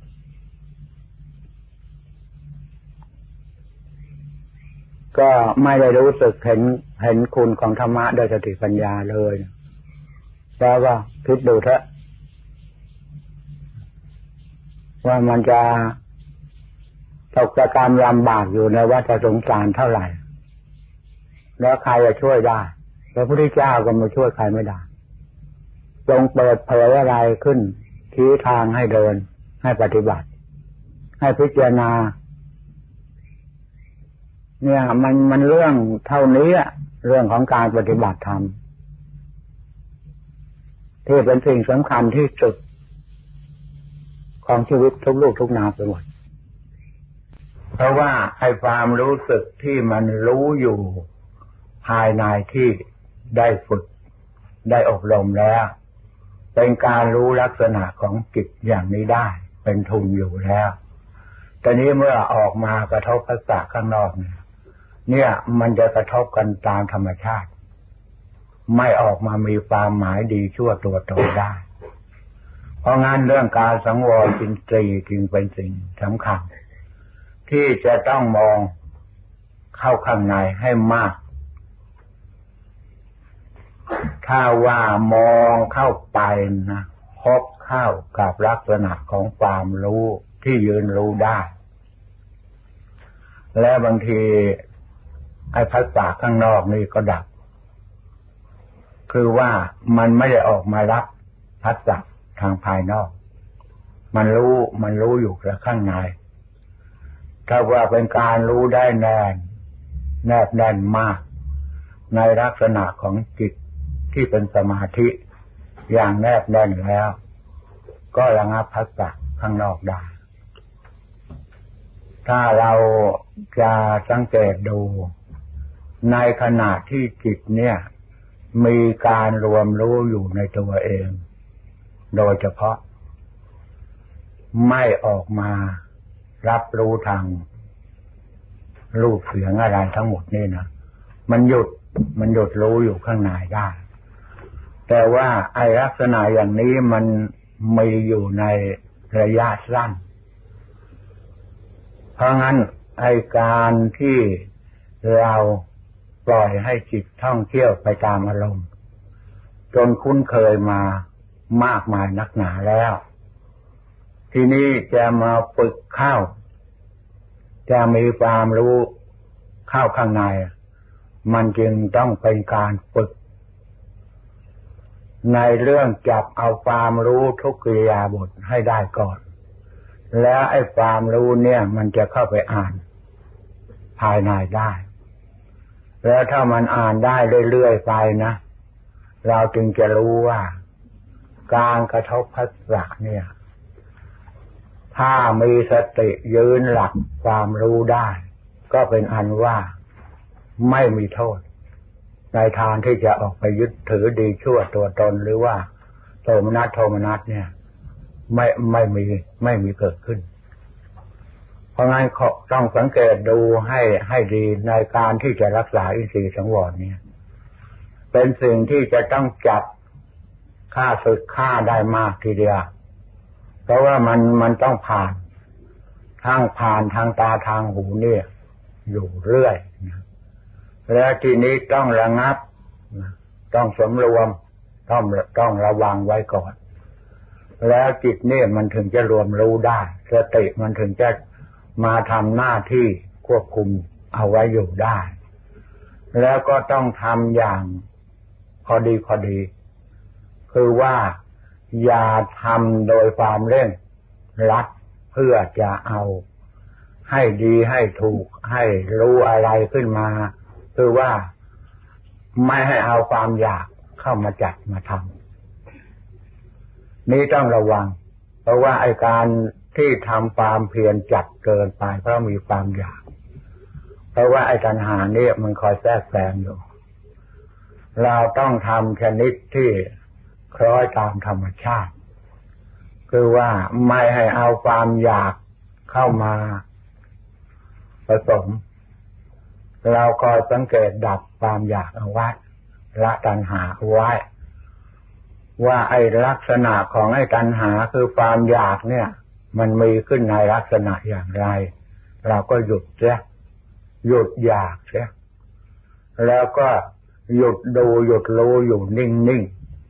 ก็ไม่ได้รู้สึกเห็นเห็นคุณของธรรมะโดยสติปัญญาเลยแล้วก็คิดดูเถอะว่ามันจะตกระกรรมลำบากอยู่ในวัฏสงสารเท่าไหร่แล้วใครจะช่วยได้พระพุทธเจ้าก็มาช่วยใครไม่ได้จงเปิดเผยอะไรขึ้นชี้ทางให้เดินให้ปฏิบัติให้พิจารณาเนี่ยมันมันเรื่องเท่านี้เรื่องของการปฏิบัติธรรมที่เป็นสิ่งสำคัญที่สุดของชีวิตทุกลูกทุกนามไปหมดเพราะว่าไอ้ความรู้สึกที่มันรู้อยู่ภายในที่ได้ฝึกได้อบรมแล้วเป็นการรู้ลักษณะของจิตอย่างนี้ได้เป็นทุนอยู่แล้วแต่นี้เมื่อออกมากระทบภาษาข้างนอกเนี่ยเนี่ยมันจะกระทบกันตามธรรมชาติไม่ออกมามีความหมายดีชั่วตัวตนได้เพราะงั้นเรื่องการสังวรอินทรีย์จึงเป็นสิ่งสำคัญที่จะต้องมองเข้าข้างในให้มากถ้าว่ามองเข้าไปนะพบเข้ากับลักษณะของความรู้ที่ยืนรู้ได้และบางทีไอ้ภาษาข้างนอกนี่ก็ดับคือว่ามันไม่ได้ออกมารับภาษาทางภายนอกมันรู้มันรู้อยู่แต่ข้างในถ้าว่าเป็นการรู้ได้แน่นแนบแน่นมากในลักษณะของจิตที่เป็นสมาธิอย่างแนบแน่นแล้วก็ระงับภาษาข้างนอกได้ถ้าเราจะสังเกตดูในขณะที่จิตเนี่ยมีการรวมรู้อยู่ในตัวเองโดยเฉพาะไม่ออกมารับรู้ทางรูปเสียงอะไรทั้งหมดนี่นะมันหยุดมันหยุดรู้อยู่ข้างในได้แต่ว่าไอ้ลักษณะอย่างนี้มันมีอยู่ในระยะสั้นเพราะงั้นไอ้การที่เราปล่อยให้จิตท่องเที่ยวไปตามอารมณ์จนคุ้นเคยมามากมายนักหนาแล้วทีนี้จะมาฝึกเข้าจะมีความรู้เข้าข้างในมันจึงต้องเป็นการฝึกในเรื่องจับเอาความรู้ทุกกิริยาบทให้ได้ก่อนแล้วไอ้ความรู้เนี่ยมันจะเข้าไปอ่านภายในได้แล้วถ้ามันอ่านได้เรื่อยๆไปนะเราจึงจะรู้ว่าการกระทบภาษาเนี่ยภถ้ามีสติยืนหลักความรู้ได้ก็เป็นอันว่าไม่มีโทษในทางที่จะออกไปยึดถือดีชั่วตัวตนหรือว่าโทมนัสโทมนัสเนี่ยไม่ไม่มีไม่มีเกิดขึ้นเพราะงั้นต้องสังเกตดูให้ให้ดีในการที่จะรักษาอินทรีย์สังวรเนี่ยเป็นสิ่งที่จะต้องจับฆ่าศึกฆ่าได้มากทีเดียวเพราะว่ามันมันต้องผ่านทางผ่านทางตาทางหูเนี่ยอยู่เรื่อยแล้วทีนี้ต้องระงับต้องสำรวมต้องต้องระวังไว้ก่อนแล้วจิตเนี่ยมันถึงจะรวมรู้ได้สติมันถึงจะมาทำหน้าที่ควบคุมเอาไว้อยู่ได้แล้วก็ต้องทำอย่างพอดีพอดีคือว่าอย่าทำโดยความเร่งรัดเพื่อจะเอาให้ดีให้ถูกให้รู้อะไรขึ้นมาคือว่าไม่ให้เอาความอยากเข้ามาจัดมาทำนี้ต้องระวังเพราะว่าไอ้การที่ทำความเพียรจัดเกินไปเพราะมีความอยากเพราะว่าไอ้ตัณหาเนี่ยมันคอยแทรกแซงอยู่เราต้องทำชนิดที่คล้อยตามธรรมชาติคือว่าไม่ให้เอาความอยากเข้ามาผสมเราคอยสังเกตดับความอยากเอาไว้ละตัณหาเอาไว้ว่าไอ้ลักษณะของไอ้ตัณหาคือความอยากเนี่ยมันมีขึ้นในลักษณะอย่างไรเราก็หยุดเสียหยุดอยากเสียแล้วก็หยุดดูหยุดรู้อยู่นิ่ง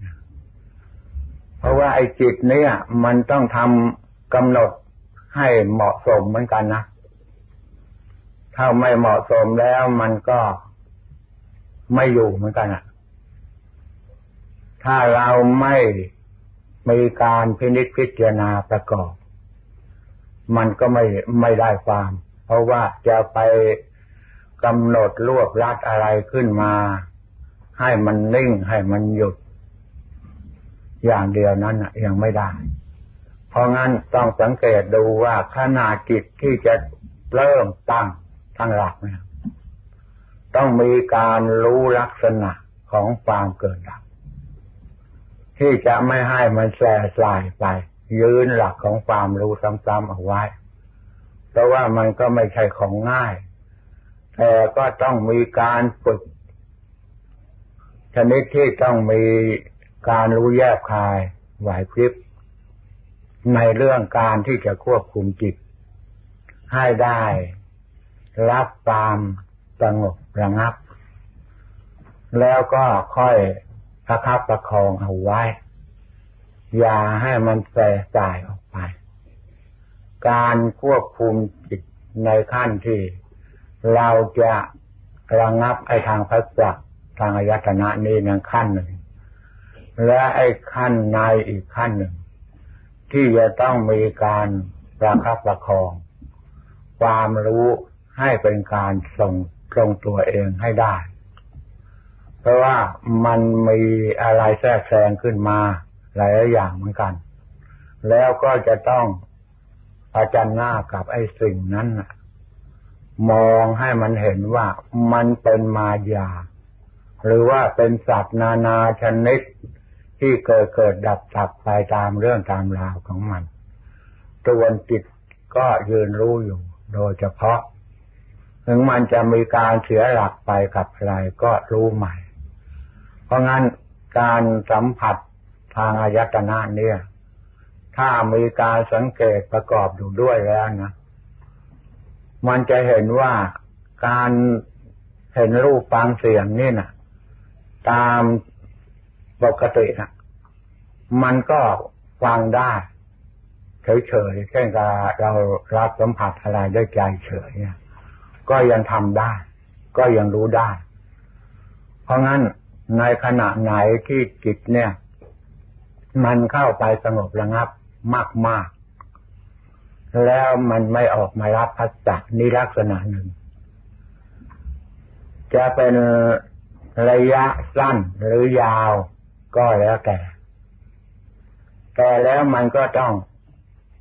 ๆเพราะว่าไอ้จิตเนี่ยมันต้องทำกำหนดให้เหมาะสมเหมือนกันนะถ้าไม่เหมาะสมแล้วมันก็ไม่อยู่เหมือนกันอ่ะถ้าเราไม่มีการพินิจพิจารณาประกอบมันก็ไม่ไม่ได้ความเพราะว่าจะไปกำหนดรวบรัดอะไรขึ้นมาให้มันนิ่งให้มันหยุดอย่างเดียวนั้นน่ะยังไม่ได้เพราะงั้นต้องสังเกตดูว่าขณะจิตที่จะเริ่มตั้งตั้งหลักเนี่ยต้องมีการรู้ลักษณะของความเกิดดับที่จะไม่ให้มันแส่สายไปยืนหลักของความรู้ซ้ำๆเอาไว้เพราะว่ามันก็ไม่ใช่ของง่ายแต่ก็ต้องมีการฝึกชนิดที่ต้องมีการรู้แยบคายไหวพริบในเรื่องการที่จะควบคุมจิตให้ได้รับความสงบระงับแล้วก็ค่อยประคับประคองเอาไว้อย่าให้มันแส่สายออกไปการควบคุมจิตในขั้นที่เราจะระงับไอ้ทางภัสสะทางอายตนะนี้ในขั้นหนึ่งและไอ้ขั้นในอีกขั้นหนึ่งที่จะต้องมีการประคับประคองความรู้ให้เป็นการส่งตรงตัวเองให้ได้เพราะว่ามันมีอะไรแทรกแซงขึ้นมาหลายอย่างเหมือนกันแล้วก็จะต้องประจันหน้ากับไอ้สิ่งนั้นมองให้มันเห็นว่ามันเป็นมายาหรือว่าเป็นสัตว์นานาชนิดที่เกิดเกิดดับดับไปตามเรื่องตามราวของมันตัวจิตก็ยืนรู้อยู่โดยเฉพาะถึงมันจะมีการเสียหลักไปกับอะไรก็รู้ใหม่เพราะงั้นการสัมผัสทางอายตนะเนี่ยถ้ามีการสังเกตประกอบอยู่ด้วยแล้วนะมันจะเห็นว่าการเห็นรูปฟังเสียงนี่นะตามปกตินะมันก็ฟังได้เฉยๆเช่นกับเรารับสัมผัสอะไรด้วยใจเฉยเนี่ยก็ยังทำได้ก็ยังรู้ได้เพราะงั้นในขณะไหนที่จิตเนี่ยมันเข้าไปสงบระงับมากๆแล้วมันไม่ออกมารับภัสสะนี่ลักษณะหนึ่งจะเป็นระยะสั้นหรือยาวก็แล้วแต่แต่แล้วมันก็ต้องค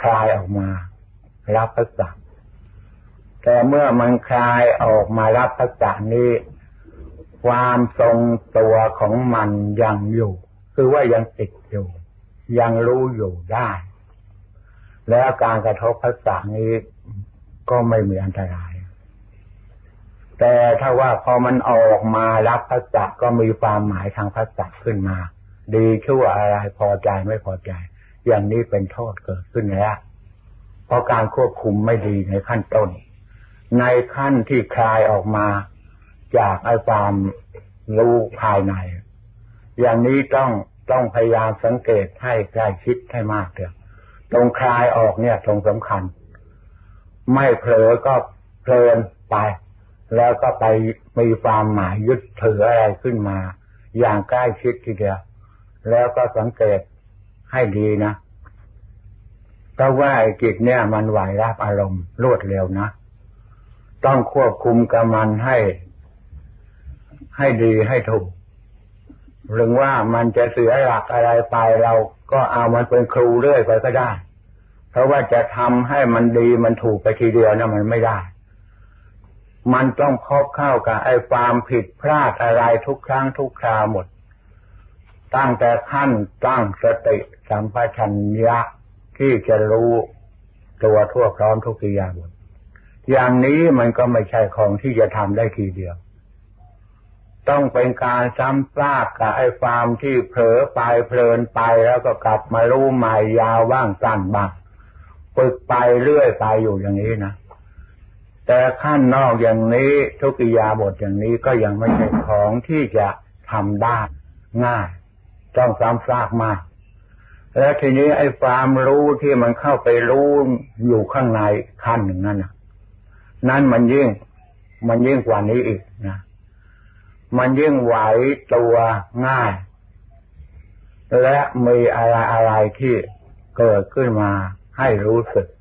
คลายออกมารับผัสสะแต่เมื่อมันคลายออกมารับผัสสะนี้ความทรงตัวของมันยังอยู่คือว่ายังติดอยู่ยังรู้อยู่ได้แล้วการกระทบผัสสะนี้ก็ไม่มีอันตรายแต่ถ้าว่าพอมันออกมารับผัสสะก็มีความหมายทางผัสสะขึ้นมาดีชั่วอะไรพอใจไม่พอใจอย่างนี้เป็นโทษเกิดขึ้นแล้วเพราะการควบคุมไม่ดีในขั้นต้นในขั้นที่คลายออกมาจากไอ้ความรู้ภายในอย่างนี้ต้องต้องพยายามสังเกตให้ใกล้ชิดให้มากเถอะตรงคลายออกเนี่ยตรงสำคัญไม่เผลอก็เพลินไปแล้วก็ไปมีความหมายยึดถืออะไรขึ้นมาอย่างใกล้ชิดทีเดียวแล้วก็สังเกตให้ดีนะเพราะว่าไอ้จิตเนี่ยมันไหวรับอารมณ์รวดเร็วนะต้องควบคุมกับมันให้ให้ดีให้ถูกหรือว่ามันจะเสียหลักอะไรไปเราก็เอามันเป็นครูเรื่อยไปก็ได้เพราะว่าจะทำให้มันดีมันถูกไปทีเดียวนะมันไม่ได้มันต้องพบเข้ากับไอ้ความผิดพลาดอะไรทุกครั้งทุกคราวหมดตั้งแต่ขั้นตั้งสติสัมปชัญญะที่จะรู้ตัวทั่วพร้อมทุกอิริยาบถอย่างนี้มันก็ไม่ใช่ของที่จะทำได้ทีเดียวต้องเป็นการซ้ำซากกับไอ้ความที่เผลอไปเพลินไปแล้วก็กลับมารู้ใหม่ยาวบ้างสั้นบ้างฝึกไปเรื่อยไปอยู่อย่างนี้นะแต่ขั้นนอกอย่างนี้ทุกอิริยาบถอย่างนี้ก็ยังไม่ใช่ของที่จะทำได้ง่ายต้องซ้ำซากมากแล้วทีนี้ไอ้ความรู้ที่มันเข้าไปรู้อยู่ข้างในขั้นหนึ่งนั่นน่ะนั่นมันยิ่งมันยิ่งกว่านี้อีกนะมันยิ่งไหวตัวง่ายและมีอะไรอะไรที่เกิดขึ้นมาให้รู้สึก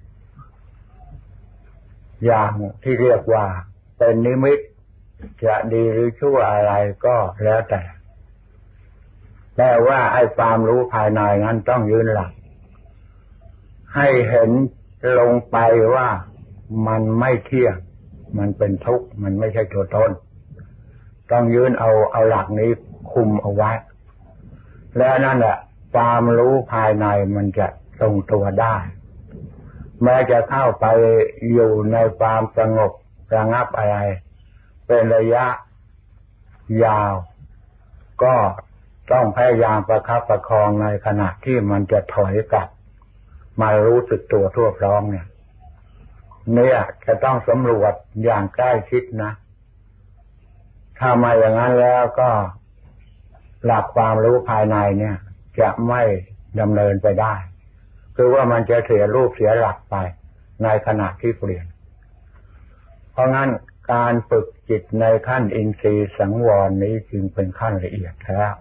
อย่างที่เรียกว่าเป็นนิมิตจะดีหรือชั่วอะไรก็แล้วแต่แต่ว่าไอ้ความรู้ภายในนั้นต้องยืนหลักให้เห็นลงไปว่ามันไม่เที่ยงมันเป็นทุกข์มันไม่ใช่ตัวตนต้องยืนเอาเอาหลักนี้คุมเอาไว้แล้วนั่นแหละความรู้ภายในมันจะทรงตัวได้แม้จะเข้าไปอยู่ในความสงบระงับอะไรเป็นระยะยาวก็ต้องพยายามประคับประคองในขณะที่มันจะถอยกลับมารู้สึกตัวทั่วพร้อมเนี่ยเนี่ยจะต้องสำรวจอย่างใกล้ชิดนะถ้ามาอย่างนั้นแล้วก็หลักความรู้ภายในเนี่ยจะไม่ดำเนินไปได้คือว่ามันจะเสียรูปเสียหลักไปในขณะที่เปลี่ยนเพราะงั้นการฝึกจิตในขั้นอินทรีย์สังวรนี้จึงเป็นขั้นละเอียดแล้ว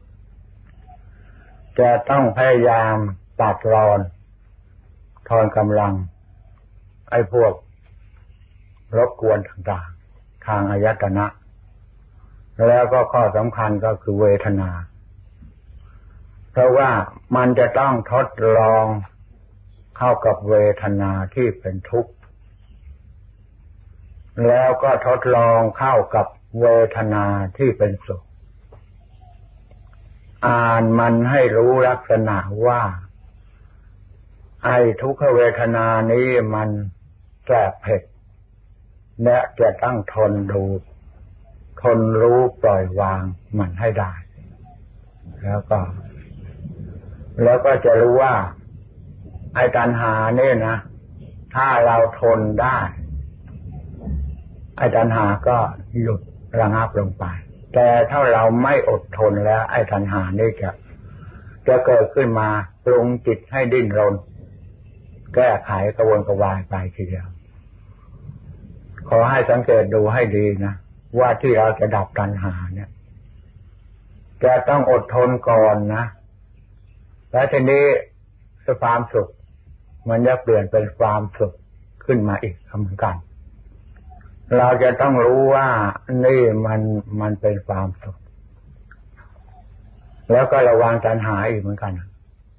จะต้องพยายามตัดรอนทอนกำลังไอ้พวกรบกวนต่างๆทางอายตนะแล้วก็ข้อสำคัญก็คือเวทนาเพราะว่ามันจะต้องทดลองเข้ากับเวทนาที่เป็นทุกข์แล้วก็ทดลองเข้ากับเวทนาที่เป็นสุขอ่านมันให้รู้ลักษณะว่าไอ้ทุกขเวทนานี้มันแสบเผ็ดและจะต้องทนดูทนรู้ปล่อยวางมันให้ได้แล้วก็แล้วก็จะรู้ว่าไอ้ตัณหาเนี่ยนะถ้าเราทนได้ไอ้ตัณหาก็หยุดระงับลงไปแต่ถ้าเราไม่อดทนแล้วไอ้ตัณหานี่จะจะเกิดขึ้นมาปรุงจิตให้ดิ้นรนแก้ไขกระวนกระวายไปทีเดียวขอให้สังเกตดูให้ดีนะว่าที่เราจะดับตัณหาเนี่ยจะต้องอดทนก่อนนะแล้วทีนี้ความสุขมันจะเปลี่ยนเป็นความสุขขึ้นมาอีกเหมือนกันเราจะต้องรู้ว่านี่มันมันเป็นความสุขแล้วก็ระวังตัณหาอีกเหมือนกัน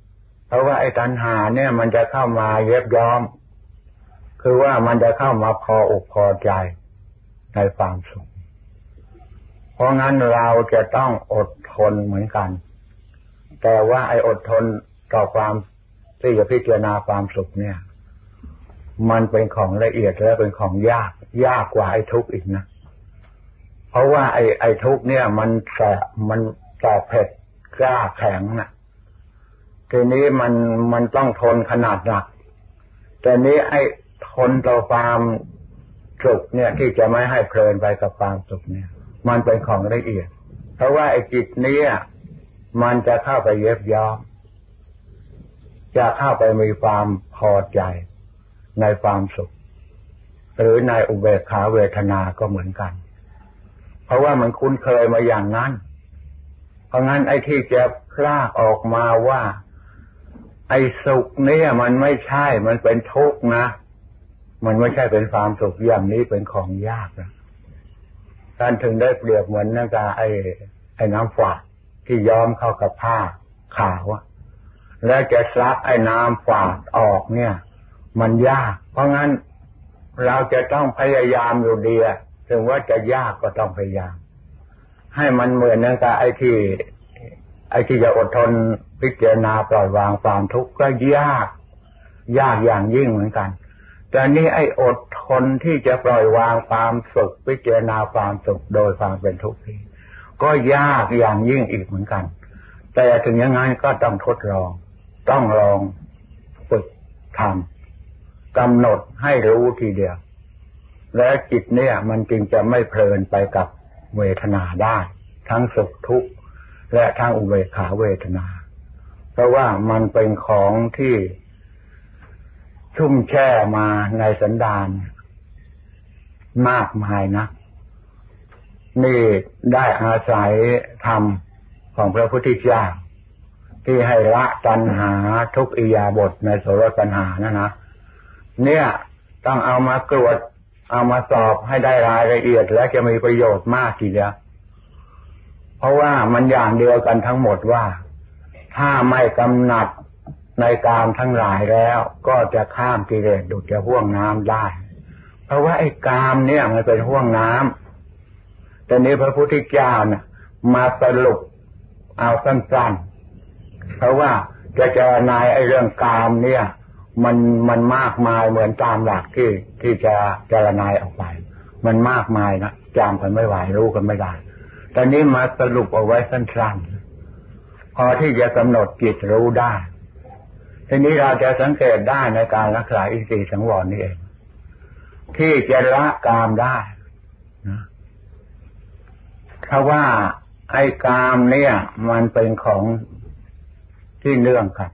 เพราะว่าไอ้ตัณหาเนี่ยมันจะเข้ามาเย็บย้อมคือว่ามันจะเข้ามาพออกพอใจในความสุขเพราะงั้นเราจะต้องอดทนเหมือนกันแต่ว่าไอ้อดทนต่อความที่จะพิจารณาความสุขเนี่ยมันเป็นของละเอียดและเป็นของยากยากกว่าไอ้ทุกข์อีกนะเพราะว่าไอ้ไอ้ทุกข์เนี่ยมันแสบมันแสบเผ็ดกล้าแข็งนะทีนี้มันมันต้องทนขนาดหนักแต่นี้ไอ้ทนต่อความสุขเนี่ยที่จะไม่ให้เพลินไปกับความสุขเนี่ยมันเป็นของละเอียดเพราะว่าไอ้จิตนี้มันจะเข้าไปเย็บย้อมจะเข้าไปมีความพอใจในความสุขหรือในอุเบกขาเวทนาก็เหมือนกันเพราะว่ามันคุ้นเคยมาอย่างนั้นเพราะงั้นไอ้ที่จะพลากออกมาว่าไอ้สุขเนี่ยมันไม่ใช่มันเป็นทุกข์นะมันไม่ใช่เป็นความสุขอย่างนี้เป็นของยากนะท่านถึงได้เปรียบเหมือนนั่นกับไอ้ไอ้น้ำฝาดที่ย้อมเข้ากับผ้าขาวแล้วจะซักไอ้น้ำฝาดออกเนี่ยมันยากเพราะงั้นเราจะต้องพยายามอยู่ดีถึงว่าจะยากก็ต้องพยายามให้มันเหมือนนั่นกับไอ้ที่ไอ้ที่จะอดทนพิจารณาปล่อยวางความทุกข์ก็ยากยากอย่างยิ่งเหมือนกันแต่นี่ไอ้อดทนที่จะปล่อยวางความสุขพิจารณาความสุขโดยความเป็นทุกข์นี้ก็ยากอย่างยิ่งอีกเหมือนกันแต่ถึงอย่างนั้นก็ต้องทดลองต้องลองฝึกทำกำหนดให้รู้ทีเดียวแล้วจิตเนี่ยมันจึงจะไม่เพลินไปกับเวทนาได้ทั้งสุขทุกข์และทั้งอุเบกขาเวทนาเพราะว่ามันเป็นของที่ชุ่มแช่มาในสันดานมากมายนะนี่ได้อาศัยธรรมของพระพุทธเจ้าที่ให้ละตัณหาทุกอิริยาบถในโสรตัณหานะนะเนี่ยต้องเอามากรวดเอามาสอบให้ได้รายละเอียดและจะมีประโยชน์มากทีเดียวเพราะว่ามันอย่างเดียวกันทั้งหมดว่าถ้าไม่กำหนัดในกามทั้งหลายแล้วก็จะข้ามกิเลสดุจจะห่วงน้ำได้เพราะว่าไอ้กามเนี่ยมันเป็นห่วงน้ำแต่นี้พระพุทธเจ้าเนี่ยมาสรุปเอาสั้นๆเพราะว่าจะเจรนายไอ้เรื่องกามเนี่ยมันมันมากมายเหมือนตามหลักที่ที่จะเจรนายออกไปมันมากมายนะจำกันไม่ไหวรู้กันไม่ได้แต่นี้มาสรุปเอาไว้สั้นๆพอที่จะกำหนดจิตรู้ได้ทีนี้เราจะสังเกตได้ในการรักษาอินทรีย์สังวรนี่เองที่จะละกามได้นะเพราะว่าไอ้กามเนี่ยมันเป็นของที่เนื่องกับ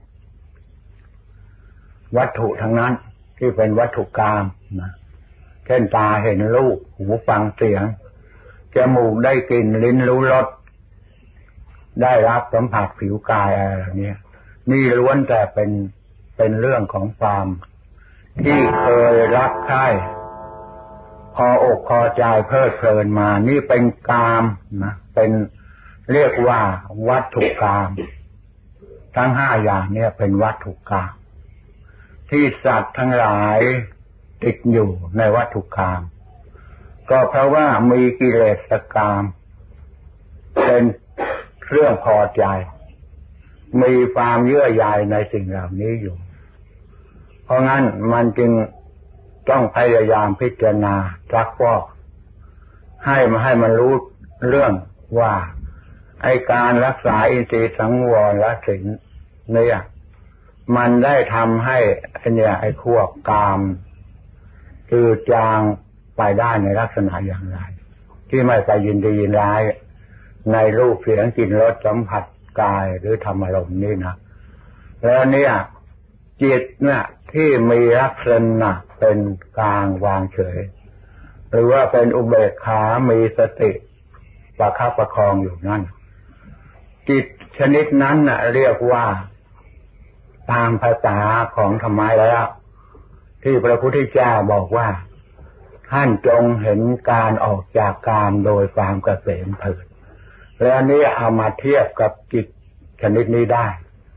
วัตถุทั้งนั้นที่เป็นวัตถุกามนะเช่นตาเห็นรูปหูฟังเสียงจมูกได้กลิ่นลิ้นรู้รสได้รับสัมผัสผิวกายอะไรแบบนี้นี่ล้วนแต่เป็นเป็นเรื่องของความที่เคยรักใคร่พออกพอใจเพลิดเพลินมานี่เป็นกามนะเป็นเรียกว่าวัตถุกามทั้งห้าอย่างเนี่ยเป็นวัตถุกามที่สัตว์ทั้งหลายติดอยู่ในวัตถุกามก็เพราะว่ามีกิเลสกามเป็นเรื่องพอใจมีความเยื่อใยในสิ่งเหล่านี้อยู่เพราะงั้นมันจึงต้องพยายามพิจารณาซักฟอกให้มาให้มันรู้เรื่องว่าไอ้การรักษาอินทรีย์สังวรและศีลเนี่ยมันได้ทำให้ไอ้เนี่ยไอ้พวกกามคือจางไปได้ในลักษณะอย่างไรที่ไม่ไปยินดียินร้ายในรูปเสียงกลิ่นรสสัมผัสกายหรือธรรมารมณ์นี่นะแล้วเนี่ยจิตเนี่ยที่มีลักษณะเป็นกลางวางเฉยหรือว่าเป็นอุเบกขามีสติประคับประคองอยู่นั่นจิตชนิดนั้นน่ะเรียกว่าตามภาษาของธรรมะแล้วที่พระพุทธเจ้าบอกว่าท่านจงเห็นการออกจากกามโดยความเกษมเถิดแล้วนี้เอามาเทียบกับจิตชนิดนี้ได้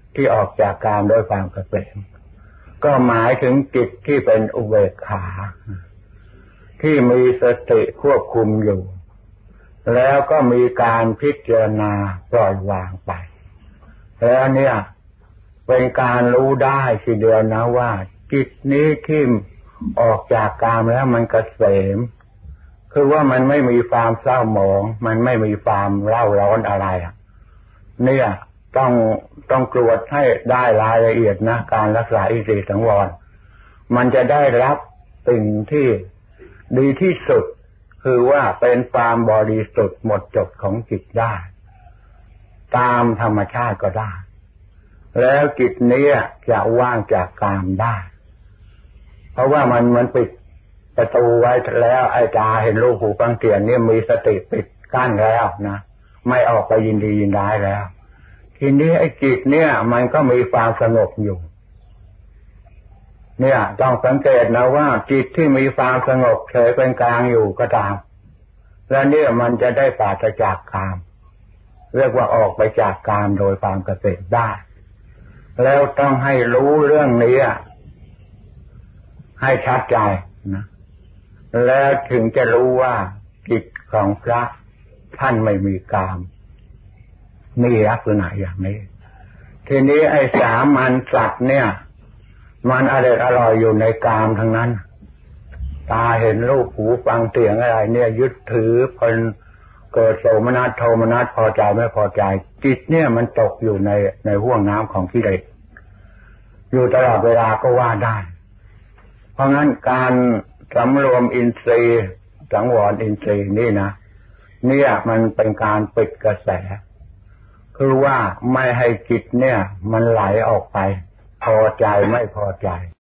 ที่ออกจากกามด้วยความเกษมก็หมายถึงจิตที่เป็นอุเบกขาที่มีสติควบคุมอยู่แล้วก็มีการพิจารณาปล่อยวางไปแล้วเนี่ยเป็นการรู้ได้ทีเดียวนะว่าจิตนี้ที่ออกจากกามแล้วมันเกษมคือว่ามันไม่มีความเศร้าหมองมันไม่มีความเร่าร้อนอะไรเนี่ยต้องต้องตรวจให้ได้รายละเอียดนะการรักษาอินทรีย์สังวรมันจะได้รับสิ่งที่ดีที่สุดคือว่าเป็นความบริสุทธิ์หมดจดของจิตได้ตามธรรมชาติก็ได้แล้วจิตนี้จะว่างจากกามได้เพราะว่ามันมันปิดประตูไว้แล้วไอ้ตาเห็นรูปหูฟังเสียงเนี่ยมีสติปิดกั้นแล้วนะไม่ออกไปยินดียินร้ายแล้วทีนี้ไอ้จิตเนี่ยมันก็มีความสงบอยู่เนี่ยต้องสังเกตนะว่าจิตที่มีความสงบเฉยเป็นกลางอยู่ก็ตามแล้วเนี่ยมันจะได้ปราศจากกามเรียกว่าออกไปจากกามโดยความเกษมได้แล้วต้องให้รู้เรื่องนี้ให้ชัดใจนะแล้วถึงจะรู้ว่าจิตของพระท่านไม่มีกามมีลักษณะอย่างนี้ทีนี้ไอ้สามัญสัตว์เนี่ยมันอร่อยอร่อยอยู่ในกามทั้งนั้นตาเห็นรูปหูฟังเสียงอะไรเนี่ยยึดถือเป็นเกิดโสมนัสโทมนัสพอใจไม่พอใจจิตเนี่ยมันตกอยู่ในในห้วงน้ำของกิเลสอยู่ตลอดเวลาก็ว่าได้เพราะงั้นการสำรวมอินทรีย์สังวรอินทรีย์นี่นะเนี่ยมันเป็นการปิดกระแสคือว่าไม่ให้จิตเนี่ยมันไหลออกไปพอใจไม่พอใจ